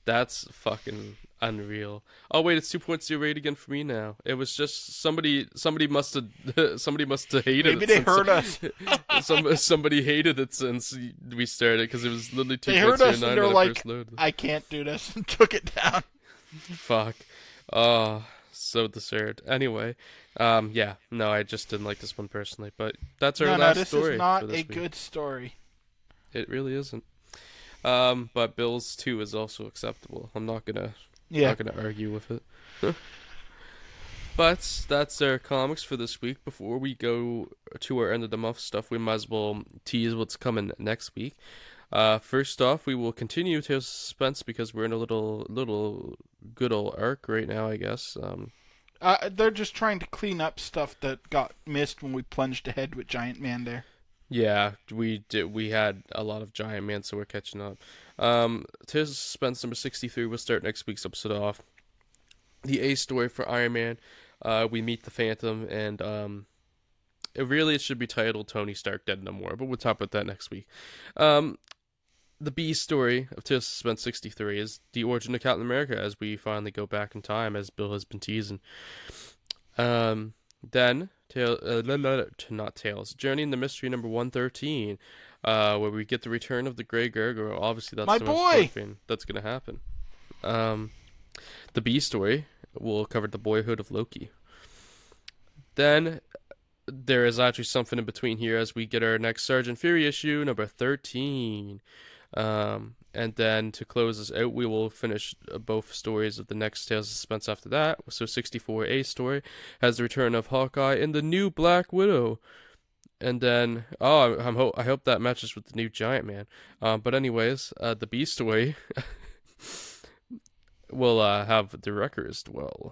That's fucking unreal. Oh wait, it's two point oh rate again for me now. It was just somebody. Somebody must have. Somebody must have hated Maybe it. they since- heard us. Some somebody hated it since we started because it was literally two They point heard oh us nine and they're when it like, first loaded. I can't do this, and took it down. Fuck. Oh, so absurd. Anyway, um, yeah, no, I just didn't like this one personally, but that's our No, no, last this story is not for a this week. good story. It really isn't. Um, but Bills two is also acceptable. I'm not gonna, Yeah. not gonna argue with it. But that's our comics for this week. Before we go to our end of the month stuff, we might as well tease what's coming next week. Uh, first off, we will continue Tales of Suspense because we're in a little, little good old arc right now, I guess. Um, Uh, they're just trying to clean up stuff that got missed when we plunged ahead with Giant Man there. yeah, we did. We had a lot of Giant Man, so we're catching up. Um, Tales of Suspense number sixty-three will start next week's episode off. The A story for Iron Man. Uh, we meet the Phantom, and um, it really it should be titled Tony Stark Dead No More, but we'll talk about that next week. Um, the B story of Tales of Suspense sixty-three is the origin of Captain America as we finally go back in time, as Bill has been teasing. Um, then, Tale, uh, not Tales, Journey in the Mystery number one thirteen, uh, where we get the return of the Grey Gargoyle. Obviously, that's My the boy! most important thing that's going to happen. Um, the B story will cover the boyhood of Loki. Then there is actually something in between here as we get our next Sergeant Fury issue, number thirteen. Um, and then to close us out, we will finish uh, both stories of the next Tales of Suspense after that. So sixty-four A story has the return of Hawkeye and the new Black Widow. And then, oh, I'm ho- I hope that matches with the new Giant Man. Um, but anyways, uh, the B story will uh, have the Wrecker as well.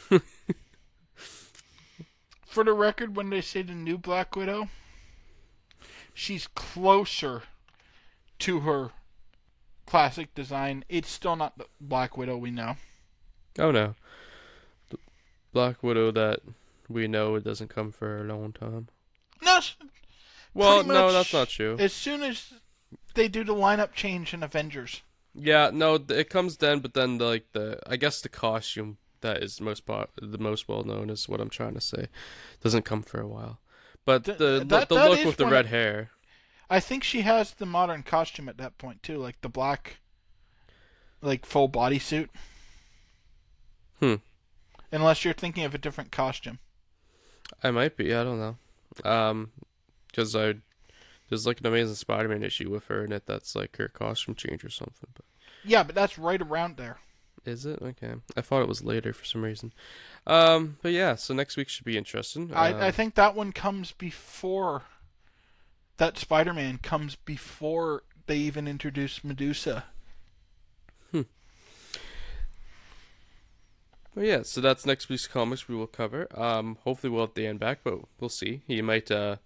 For the record, when they say the new Black Widow, she's closer to her classic design. It's still not the Black Widow we know. Oh no. The Black Widow that we know it doesn't come for a long time. No, s- Well, pretty no, much that's not true. As soon as they do the lineup change in Avengers. Yeah, no, th- it comes then, but then the, like the I guess the costume that is most po- the most well known is what I'm trying to say. Doesn't come for a while. But Th- the that- the, the that look is with the one red of- hair. I think she has the modern costume at that point too, like the black, like full bodysuit. Hmm. Unless you're thinking of a different costume. I might be, I don't know. Um cuz I there's like an Amazing Spider-Man issue with her in it that's like her costume change or something, but Yeah, but that's right around there. is it? Okay. I thought it was later for some reason. Um but yeah, so next week should be interesting. I, Um, I think that one comes before. That Spider-Man comes before they even introduce Medusa. Well, yeah, so that's next week's comics we will cover. Um, hopefully we'll have Dan back, but we'll see. He might, uh,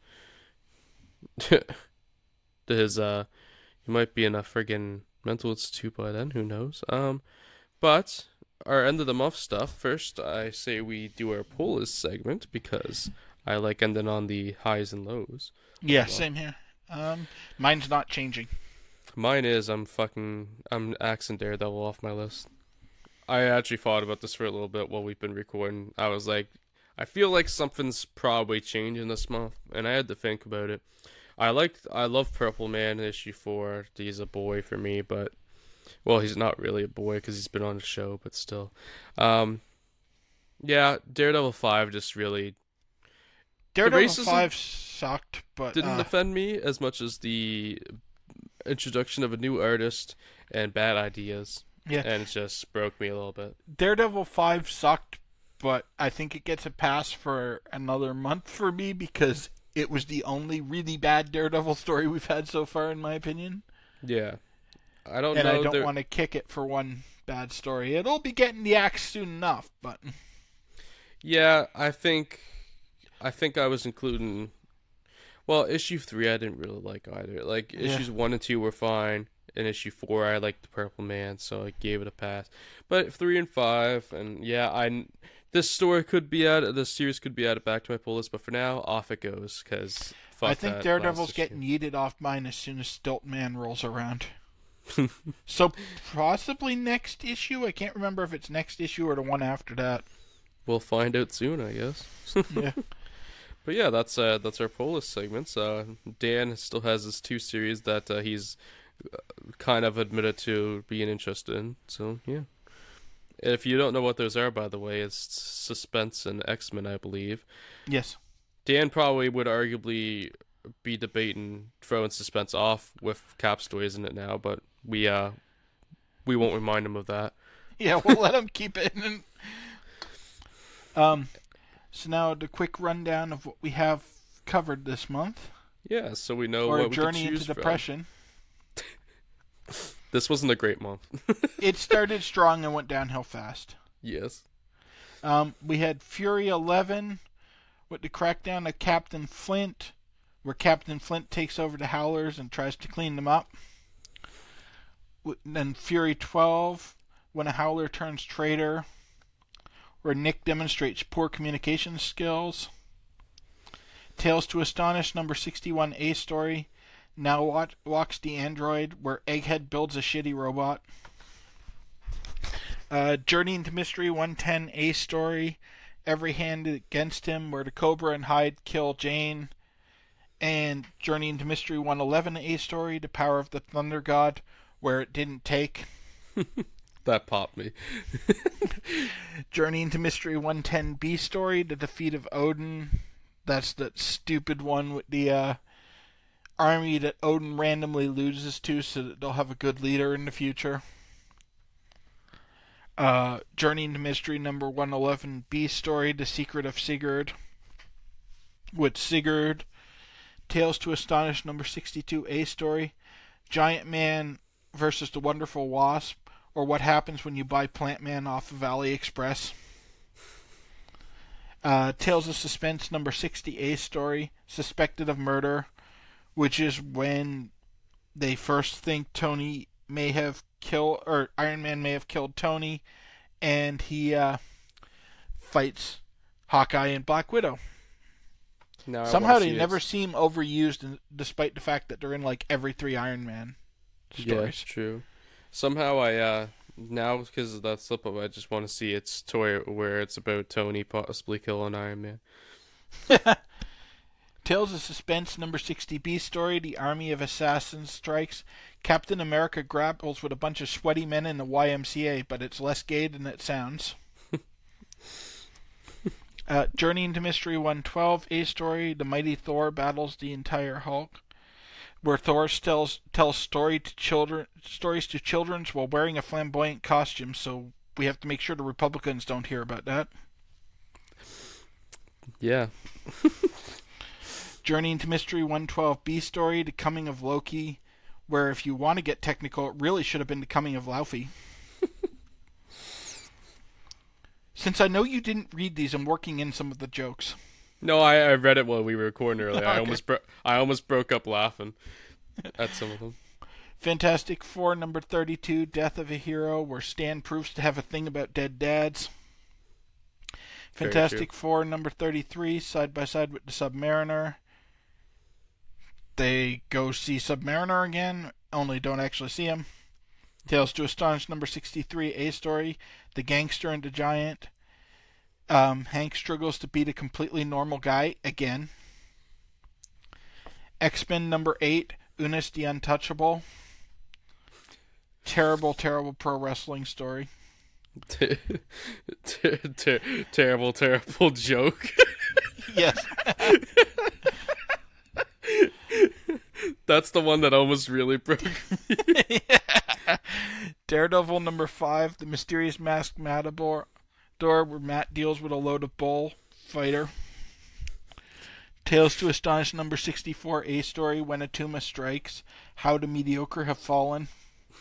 his, uh, he might be in a friggin' mental institute by then, who knows. Um, but, our end of the month stuff, first I say we do our pull list segment, because I like ending on the highs and lows. Yeah, Well. same here. Um, mine's not changing. Mine is, I'm fucking, I'm axing Daredevil off my list. I actually thought about this for a little bit while we've been recording. I was like, I feel like something's probably changing this month, and I had to think about it. I liked, I love Purple Man in issue four. He's a boy for me, but, well, he's not really a boy because he's been on the show, but still. Um, yeah, Daredevil five just really Daredevil racism five sucked, but didn't uh, offend me as much as the introduction of a new artist and bad ideas. yeah, And it just broke me a little bit. Daredevil five sucked, but I think it gets a pass for another month for me because it was the only really bad Daredevil story we've had so far, in my opinion. Yeah. I don't and know. I don't there- want to kick it for one bad story. It'll be getting the axe soon enough, but Yeah, I think I think I was including well, issue three I didn't really like either. Like Yeah. issues one and two were fine. In issue four I liked the Purple Man, so I gave it a pass. But three and five and yeah, I this story could be added this series could be added back to my pull list, but for now off it goes cuz I think Daredevil's getting yeeted off mine as soon as Stilt Man rolls around. So possibly next issue. I can't remember if it's next issue or the one after that. We'll find out soon, I guess. Yeah. But yeah, that's uh, that's our pull list segments. Uh, Dan still has his two series that uh, he's kind of admitted to being interested in. So yeah. If you don't know what those are, by the way, it's Suspense and X-Men, I believe. Yes. Dan probably would arguably be debating throwing Suspense off with Cap stories in it now, but we uh we won't remind him of that. Yeah, we'll let him keep it in. Um, so now the quick rundown of what we have covered this month. Yeah, so we know or what we Journey could choose into from. Depression. This wasn't a great month. It started strong and went downhill fast. Yes. Um, we had Fury eleven with the crackdown of Captain Flint, where Captain Flint takes over the Howlers and tries to clean them up. Then Fury twelve, when a Howler turns traitor, where Nick demonstrates poor communication skills. Tales to Astonish number sixty-one A story, Now watch, Walks the Android, where Egghead builds a shitty robot. Uh, Journey into Mystery one ten A story, Every Hand Against Him, where the Cobra and Hyde kill Jane. And Journey into Mystery one eleven A story, The Power of the Thunder God, where it didn't take. That popped me. Journey into Mystery one ten B story, The Defeat of Odin. That's that stupid one with the uh, army that Odin randomly loses to so that they'll have a good leader in the future. Uh, Journey into Mystery number one eleven B story, The Secret of Sigurd. With Sigurd. Tales to Astonish number sixty-two A story, Giant Man versus the Wonderful Wasp, or What Happens When You Buy Plant Man off of AliExpress. Uh, Tales of Suspense number sixty A story, Suspected of Murder, which is when they first think Tony may have killed, or Iron Man may have killed Tony, and he uh, fights Hawkeye and Black Widow. Now Somehow they never it. seem overused, despite the fact that they're in like every three Iron Man stories. Yeah, true. Somehow I uh now because of that slip up, I just want to see its toy where it's about Tony possibly killing Iron Man. Tales of Suspense number sixty B story, The Army of Assassins strikes. Captain America grapples with a bunch of sweaty men in the Y M C A, but it's less gay than it sounds. Uh, Journey into Mystery one twelve A story, The Mighty Thor battles the entire Hulk, where Thor tells tells story to children stories to children while wearing a flamboyant costume. So we have to make sure the Republicans don't hear about that. Yeah. Journey into Mystery one twelve B story, The Coming of Loki, where if you want to get technical, it really should have been The Coming of Laufey. Since I know you didn't read these, I'm working in some of the jokes. No, I, I read it while we were recording earlier. Okay. I almost bro- I almost broke up laughing at some of them. Fantastic Four number thirty-two, Death of a Hero, where Stan proves to have a thing about dead dads. Fantastic Four number thirty-three, Side by Side with the Submariner. They go see Submariner again, only don't actually see him. Tales to Astonish number sixty-three A story, The Gangster and the Giant. Um, Hank struggles to beat a completely normal guy again. X-Men number eight, Unis the Untouchable. Terrible, terrible pro wrestling story. ter- ter- terrible, terrible joke. Yes. That's the one that almost really broke me. Yeah. Daredevil number five, The Mysterious Masked Matador, where Matt deals with a load of bull fighter. Tales to Astonish number sixty-four A story, When Atuma Strikes, How the Mediocre Have Fallen.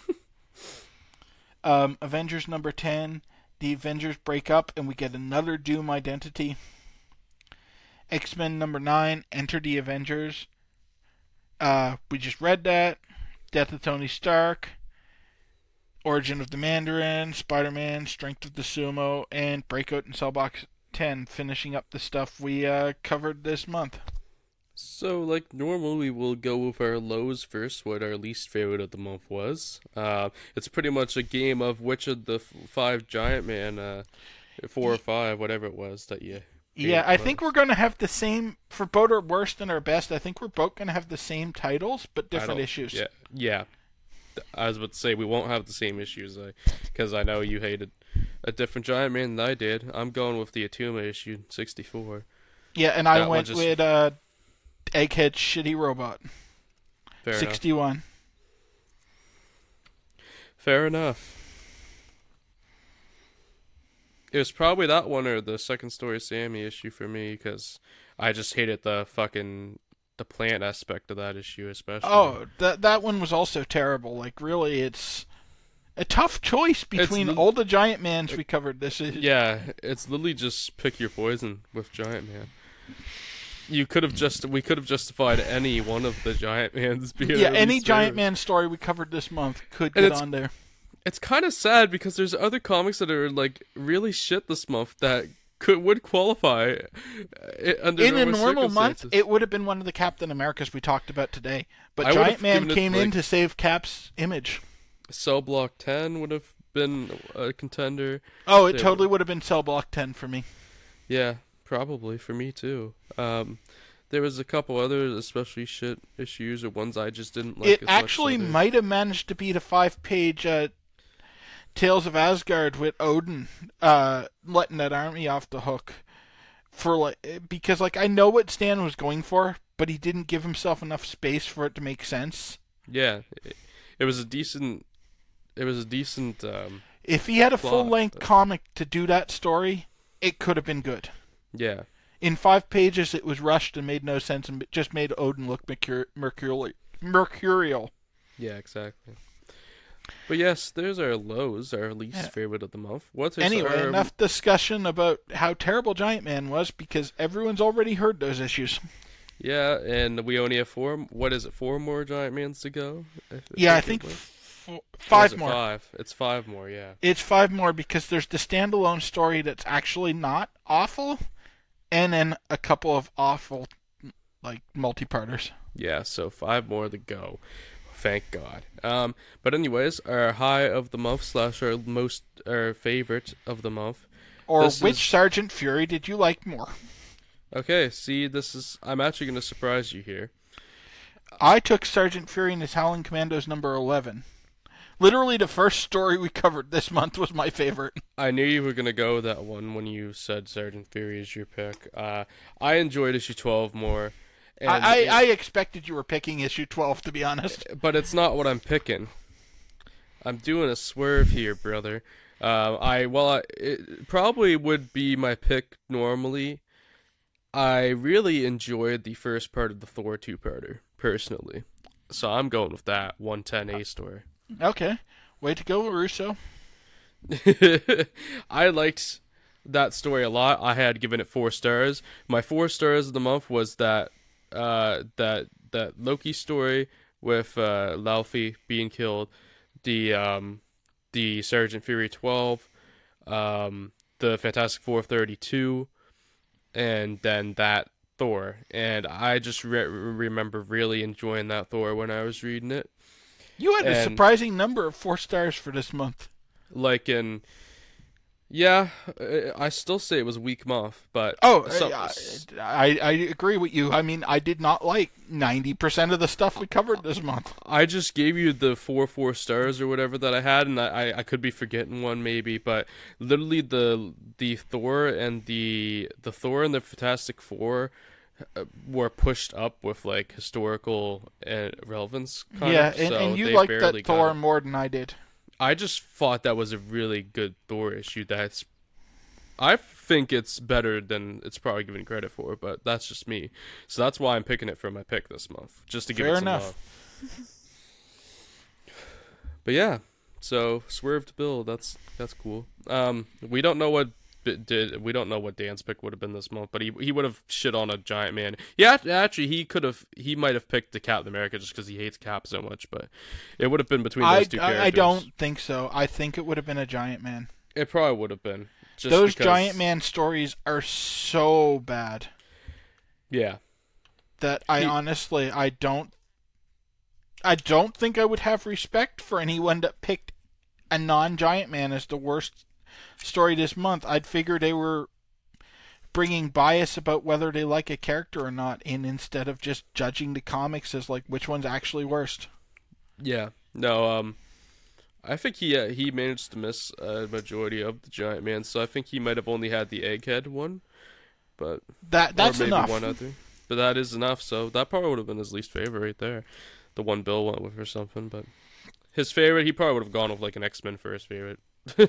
um, Avengers number ten, The Avengers break up and we get another Doom identity. X-Men number nine, Enter the Avengers. Uh, we just read that. Death of Tony Stark. Origin of the Mandarin, Spider-Man, Strength of the Sumo, and Breakout in Cellbox ten, finishing up the stuff we uh, covered this month. So, like normal, we will go with our lows first, what our least favorite of the month was. Uh, it's pretty much a game of which of the f- five Giant Man, uh, four or five, whatever it was, that you Yeah, hated I think most. we're going to have the same, for both our worst and our best, I think we're both going to have the same titles, but I different don't, issues. yeah, yeah. I was about to say, we won't have the same issues, because I know you hated a different Giant Man than I did. I'm going with the Atuma issue, sixty-four. Yeah, and I That one went just- with uh, Egghead Shitty Robot, Fair enough. sixty-one. Fair enough. It was probably that one or the second story Sammy issue for me, because I just hated the fucking the plant aspect of that issue, especially. Oh, that that one was also terrible. Like, really, it's a tough choice between li- all the Giant Mans we covered. This is Yeah, it's literally just pick your poison with Giant Man. You could have just we could have justified any one of the Giant Mans being yeah. our Any least Giant favorite. Man story we covered this month could And get it's- on there. It's kind of sad because there's other comics that are like really shit this month that could would qualify uh, under In a normal normal month, circumstances. it would have been one of the Captain Americas we talked about today. But I would Giant have Man given it, came in like- to save Cap's image. Cell Block ten would have been a contender. Oh, it They totally would have been Cell Block ten for me. Yeah, probably for me too. Um, there was a couple others, especially shit issues or ones I just didn't like. It as much, actually so they- might have managed to beat a five-page uh, Tales of Asgard with Odin uh, letting that army off the hook for like because like I know what Stan was going for, but he didn't give himself enough space for it to make sense. Yeah, it, it was a decent. It was a decent. Um, If he had a Plot, full-length uh, comic to do that story, it could have been good. yeah, In five pages, it was rushed and made no sense and just made Odin look mercur- mercurial. Mercurial. yeah, exactly. But yes, there's our lows, our least Yeah. favorite of the month. What is Anyway, our, enough discussion about how terrible Giant Man was because everyone's already heard those issues. Yeah, and we only have four. What is it? Four more Giant Mans to go. Yeah, I think it was. f- Or is five it more. Five. It's five more. Yeah. It's five more because there's the standalone story that's actually not awful, and then a couple of awful, like, multi-parters. Yeah. So five more to go. Thank God. Um, but anyways, our high of the month slash our most our favorite of the month. Or This which is- Sergeant Fury did you like more? Okay, see, this is I'm actually going to surprise you here. I took Sergeant Fury and his Howling Commandos number eleven. Literally the first story we covered this month was my favorite. I knew you were going to go with that one when you said Sergeant Fury is your pick. Uh, I enjoyed issue twelve more. And I, I, it- I expected you were picking issue twelve, to be honest. but it's not what I'm picking. I'm doing a swerve here, brother. Uh, I well, I, it probably would be my pick normally. I really enjoyed the first part of the Thor two-parter personally, so I'm going with that one ten A story. Okay. Way to go, Russo. I liked that story a lot. I had given it four stars. My four stars of the month was that uh, that that Loki story with uh, Laufey being killed, the um, the Sergeant Fury twelve, um, the Fantastic Four thirty-two, and then that Thor. And I just re- remember really enjoying that Thor when I was reading it. You had a And- surprising number of four stars for this month. Like in, yeah, uh, I still say it was a weak month, but Oh, some- I, I, I agree with you. I mean, I did not like ninety percent of the stuff we covered this month. I just gave you the four four stars or whatever that I had, and I, I could be forgetting one maybe, but literally the the Thor and the the Thor and the Fantastic Four uh, were pushed up with like historical uh, relevance. Kind Yeah, of, and, so and you they liked barely that got Thor it. more than I did. I just thought that was a really good Thor issue. That's I think it's better than it's probably given credit for, but that's just me. So that's why I'm picking it for my pick this month, just to give Fair it some enough. love. But yeah, so Swerved Bill, that's that's cool. Um, we don't know what bi- did we don't know what Dan's pick would have been this month, but he he would have shit on a Giant Man. Yeah, actually, he could have he might have picked the Captain America just because he hates Cap so much, but it would have been between I, those two characters. I, I don't think so. I think it would have been a Giant Man. It probably would have been. Just Those because- Giant Man stories are so bad. Yeah. that I He- honestly I don't I don't think I would have respect for anyone that picked a non-Giant Man as the worst story this month. I'd figure they were bringing bias about whether they like a character or not in, instead of just judging the comics as like which one's actually worst. Yeah. No, um I think he uh, he managed to miss a majority of the Giant Man, so I think he might have only had the Egghead one, but That that's or maybe enough. one other. But that is enough, so that probably would have been his least favorite right there. The one Bill went with or something, but his favorite, he probably would have gone with like an X-Men for his favorite.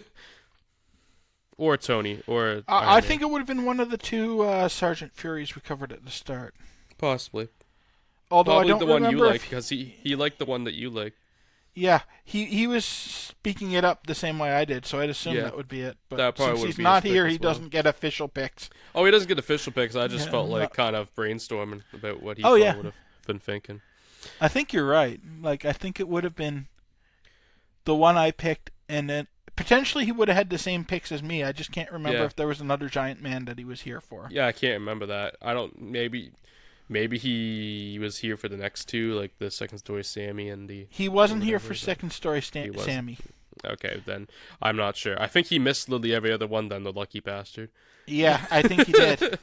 Or Tony, or I, I Iron Man. think it would have been one of the two uh, Sergeant Furies we covered at the start. Possibly. Although Probably I don't the one you remember like, if, because he, he liked the one that you like. yeah, he he was speaking it up the same way I did, so I'd assume Yeah. that would be it. But That probably since would he's be not his pick here, as he well. doesn't get official picks. Oh, he doesn't get official picks. I just Yeah, felt like no. kind of brainstorming about what he Oh, thought yeah. would have been thinking. I think you're right. Like, I think it would have been the one I picked, and then potentially he would have had the same picks as me. I just can't remember Yeah. if there was another Giant Man that he was here for. Yeah, I can't remember that. I don't. Maybe, maybe he was here for the next two, like the second story, Sammy and the. He wasn't here whatever, for but- second story Stan- He wasn't. Sammy. Okay, then I'm not sure. I think he missed literally every other one. Then the lucky bastard. Yeah, I think he did.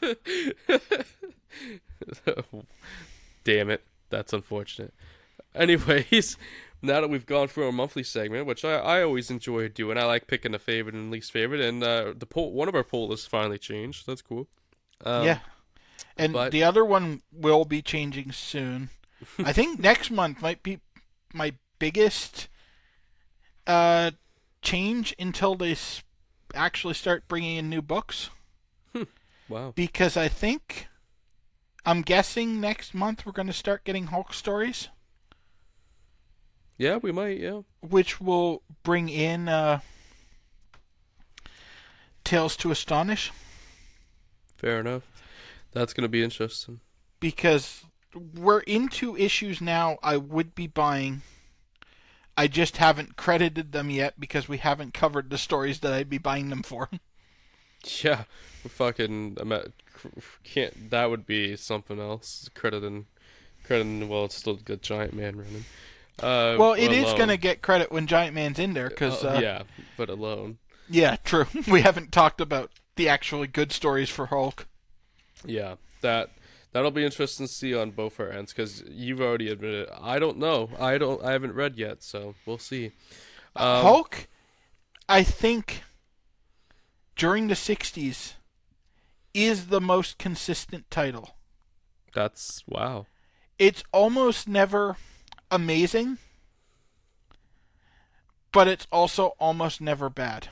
Damn it, that's unfortunate. Anyways, now that we've gone through our monthly segment, which I, I always enjoy doing, I like picking a favorite and least favorite, and uh, the poll, one of our poll lists finally changed. That's cool. Um, Yeah. And but- the other one will be changing soon. I think next month might be my biggest uh, change until they s- actually start bringing in new books. Wow. Because I think, I'm guessing next month we're going to start getting Hulk stories, Yeah, we might. Yeah. which will bring in uh, Tales to Astonish. Fair enough. That's gonna be interesting. Because we're into issues now I would be buying. I just haven't credited them yet because we haven't covered the stories that I'd be buying them for. Yeah, we're fucking. I'm at, can't. That would be something else. Crediting, crediting. Well, it's still got Giant Man running. Uh, Well, it is alone. going to get credit when Giant Man's in there because, Uh, uh, yeah, but alone. yeah, true. We haven't talked about the actually good stories for Hulk. Yeah, that that'll be interesting to see on both our ends because you've already admitted. I don't know. I don't. I haven't read yet, so we'll see. Um, Hulk, I think, during the sixties, is the most consistent title. That's wow. It's almost never amazing, but it's also almost never bad.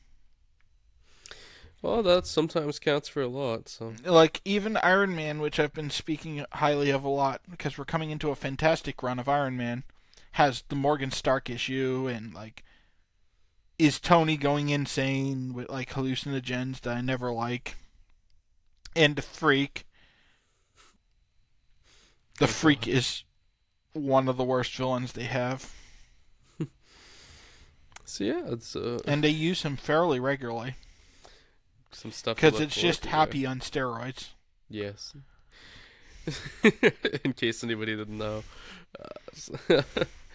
Well, that sometimes counts for a lot. So Like, even Iron Man, which I've been speaking highly of a lot, because we're coming into a fantastic run of Iron Man, has the Morgan Stark issue, and, like, is Tony going insane with, like, hallucinogens that I never like? And the Freak. The Freak is one of the worst villains they have, so yeah, it's uh, and they use him fairly regularly, some stuff to because look it's forward just to Happy on steroids. there. Yes. In case anybody didn't know, uh,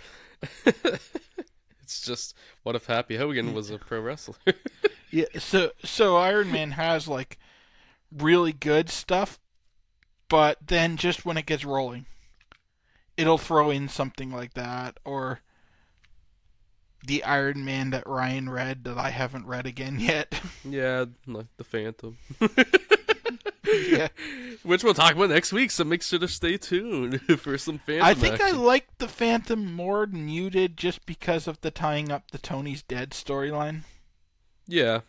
it's just what if Happy Hogan was a pro wrestler? Yeah, so so Iron Man has like really good stuff, but then just when it gets rolling, it'll throw in something like that, or the Iron Man that Ryan read that I haven't read again yet. Yeah, like the Phantom. Yeah. Which we'll talk about next week, so make sure to stay tuned for some Phantom I think I action. liked the Phantom more than you did, just because of the tying up the Tony's dead storyline. Yeah.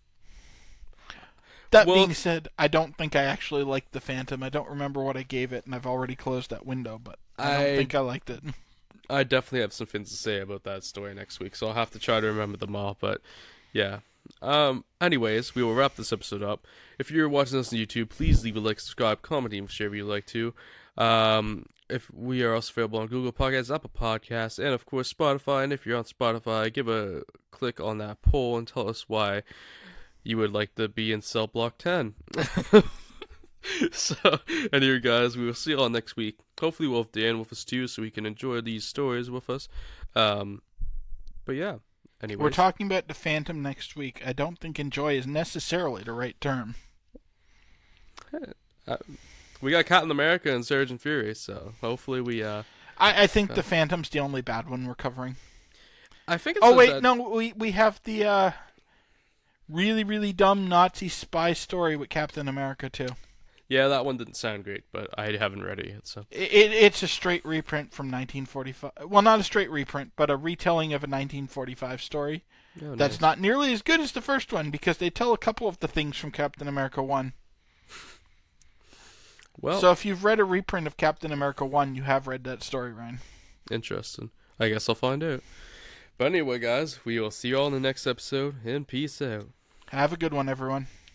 That Well, being if- said, I don't think I actually liked the Phantom. I don't remember what I gave it, and I've already closed that window, but I don't I- think I liked it. I definitely have some things to say about that story next week, so I'll have to try to remember them all, but yeah. Um, anyways, we will wrap this episode up. If you're watching this on YouTube, please leave a like, subscribe, comment, and share if you'd like to. Um, if we are also available on Google Podcasts, Apple Podcasts, and of course Spotify. And if you're on Spotify, give a click on that poll and tell us why you would like to be in Cell Block ten. So, anyway, guys, we will see you all next week. Hopefully, we'll have Dan with us too, so we can enjoy these stories with us. Um, but yeah, anyways. We're talking about the Phantom next week. I don't think enjoy is necessarily the right term. Uh, we got Captain America and Sergeant Fury, so hopefully we. Uh, I, I think uh, the Phantom's the only bad one we're covering. I think. It's oh wait, bad... no, we we have the uh, really really dumb Nazi spy story with Captain America too. Yeah, that one didn't sound great, but I haven't read it yet. So it, it it's a straight reprint from nineteen forty-five. Well, not a straight reprint, but a retelling of a nineteen forty-five story. Oh, that's nice. Not nearly as good as the first one because they tell a couple of the things from Captain America one. Well, so if you've read a reprint of Captain America one, you have read that story, Ryan. Interesting. I guess I'll find out. But anyway, guys, we will see you all in the next episode, and peace out. Have a good one, everyone.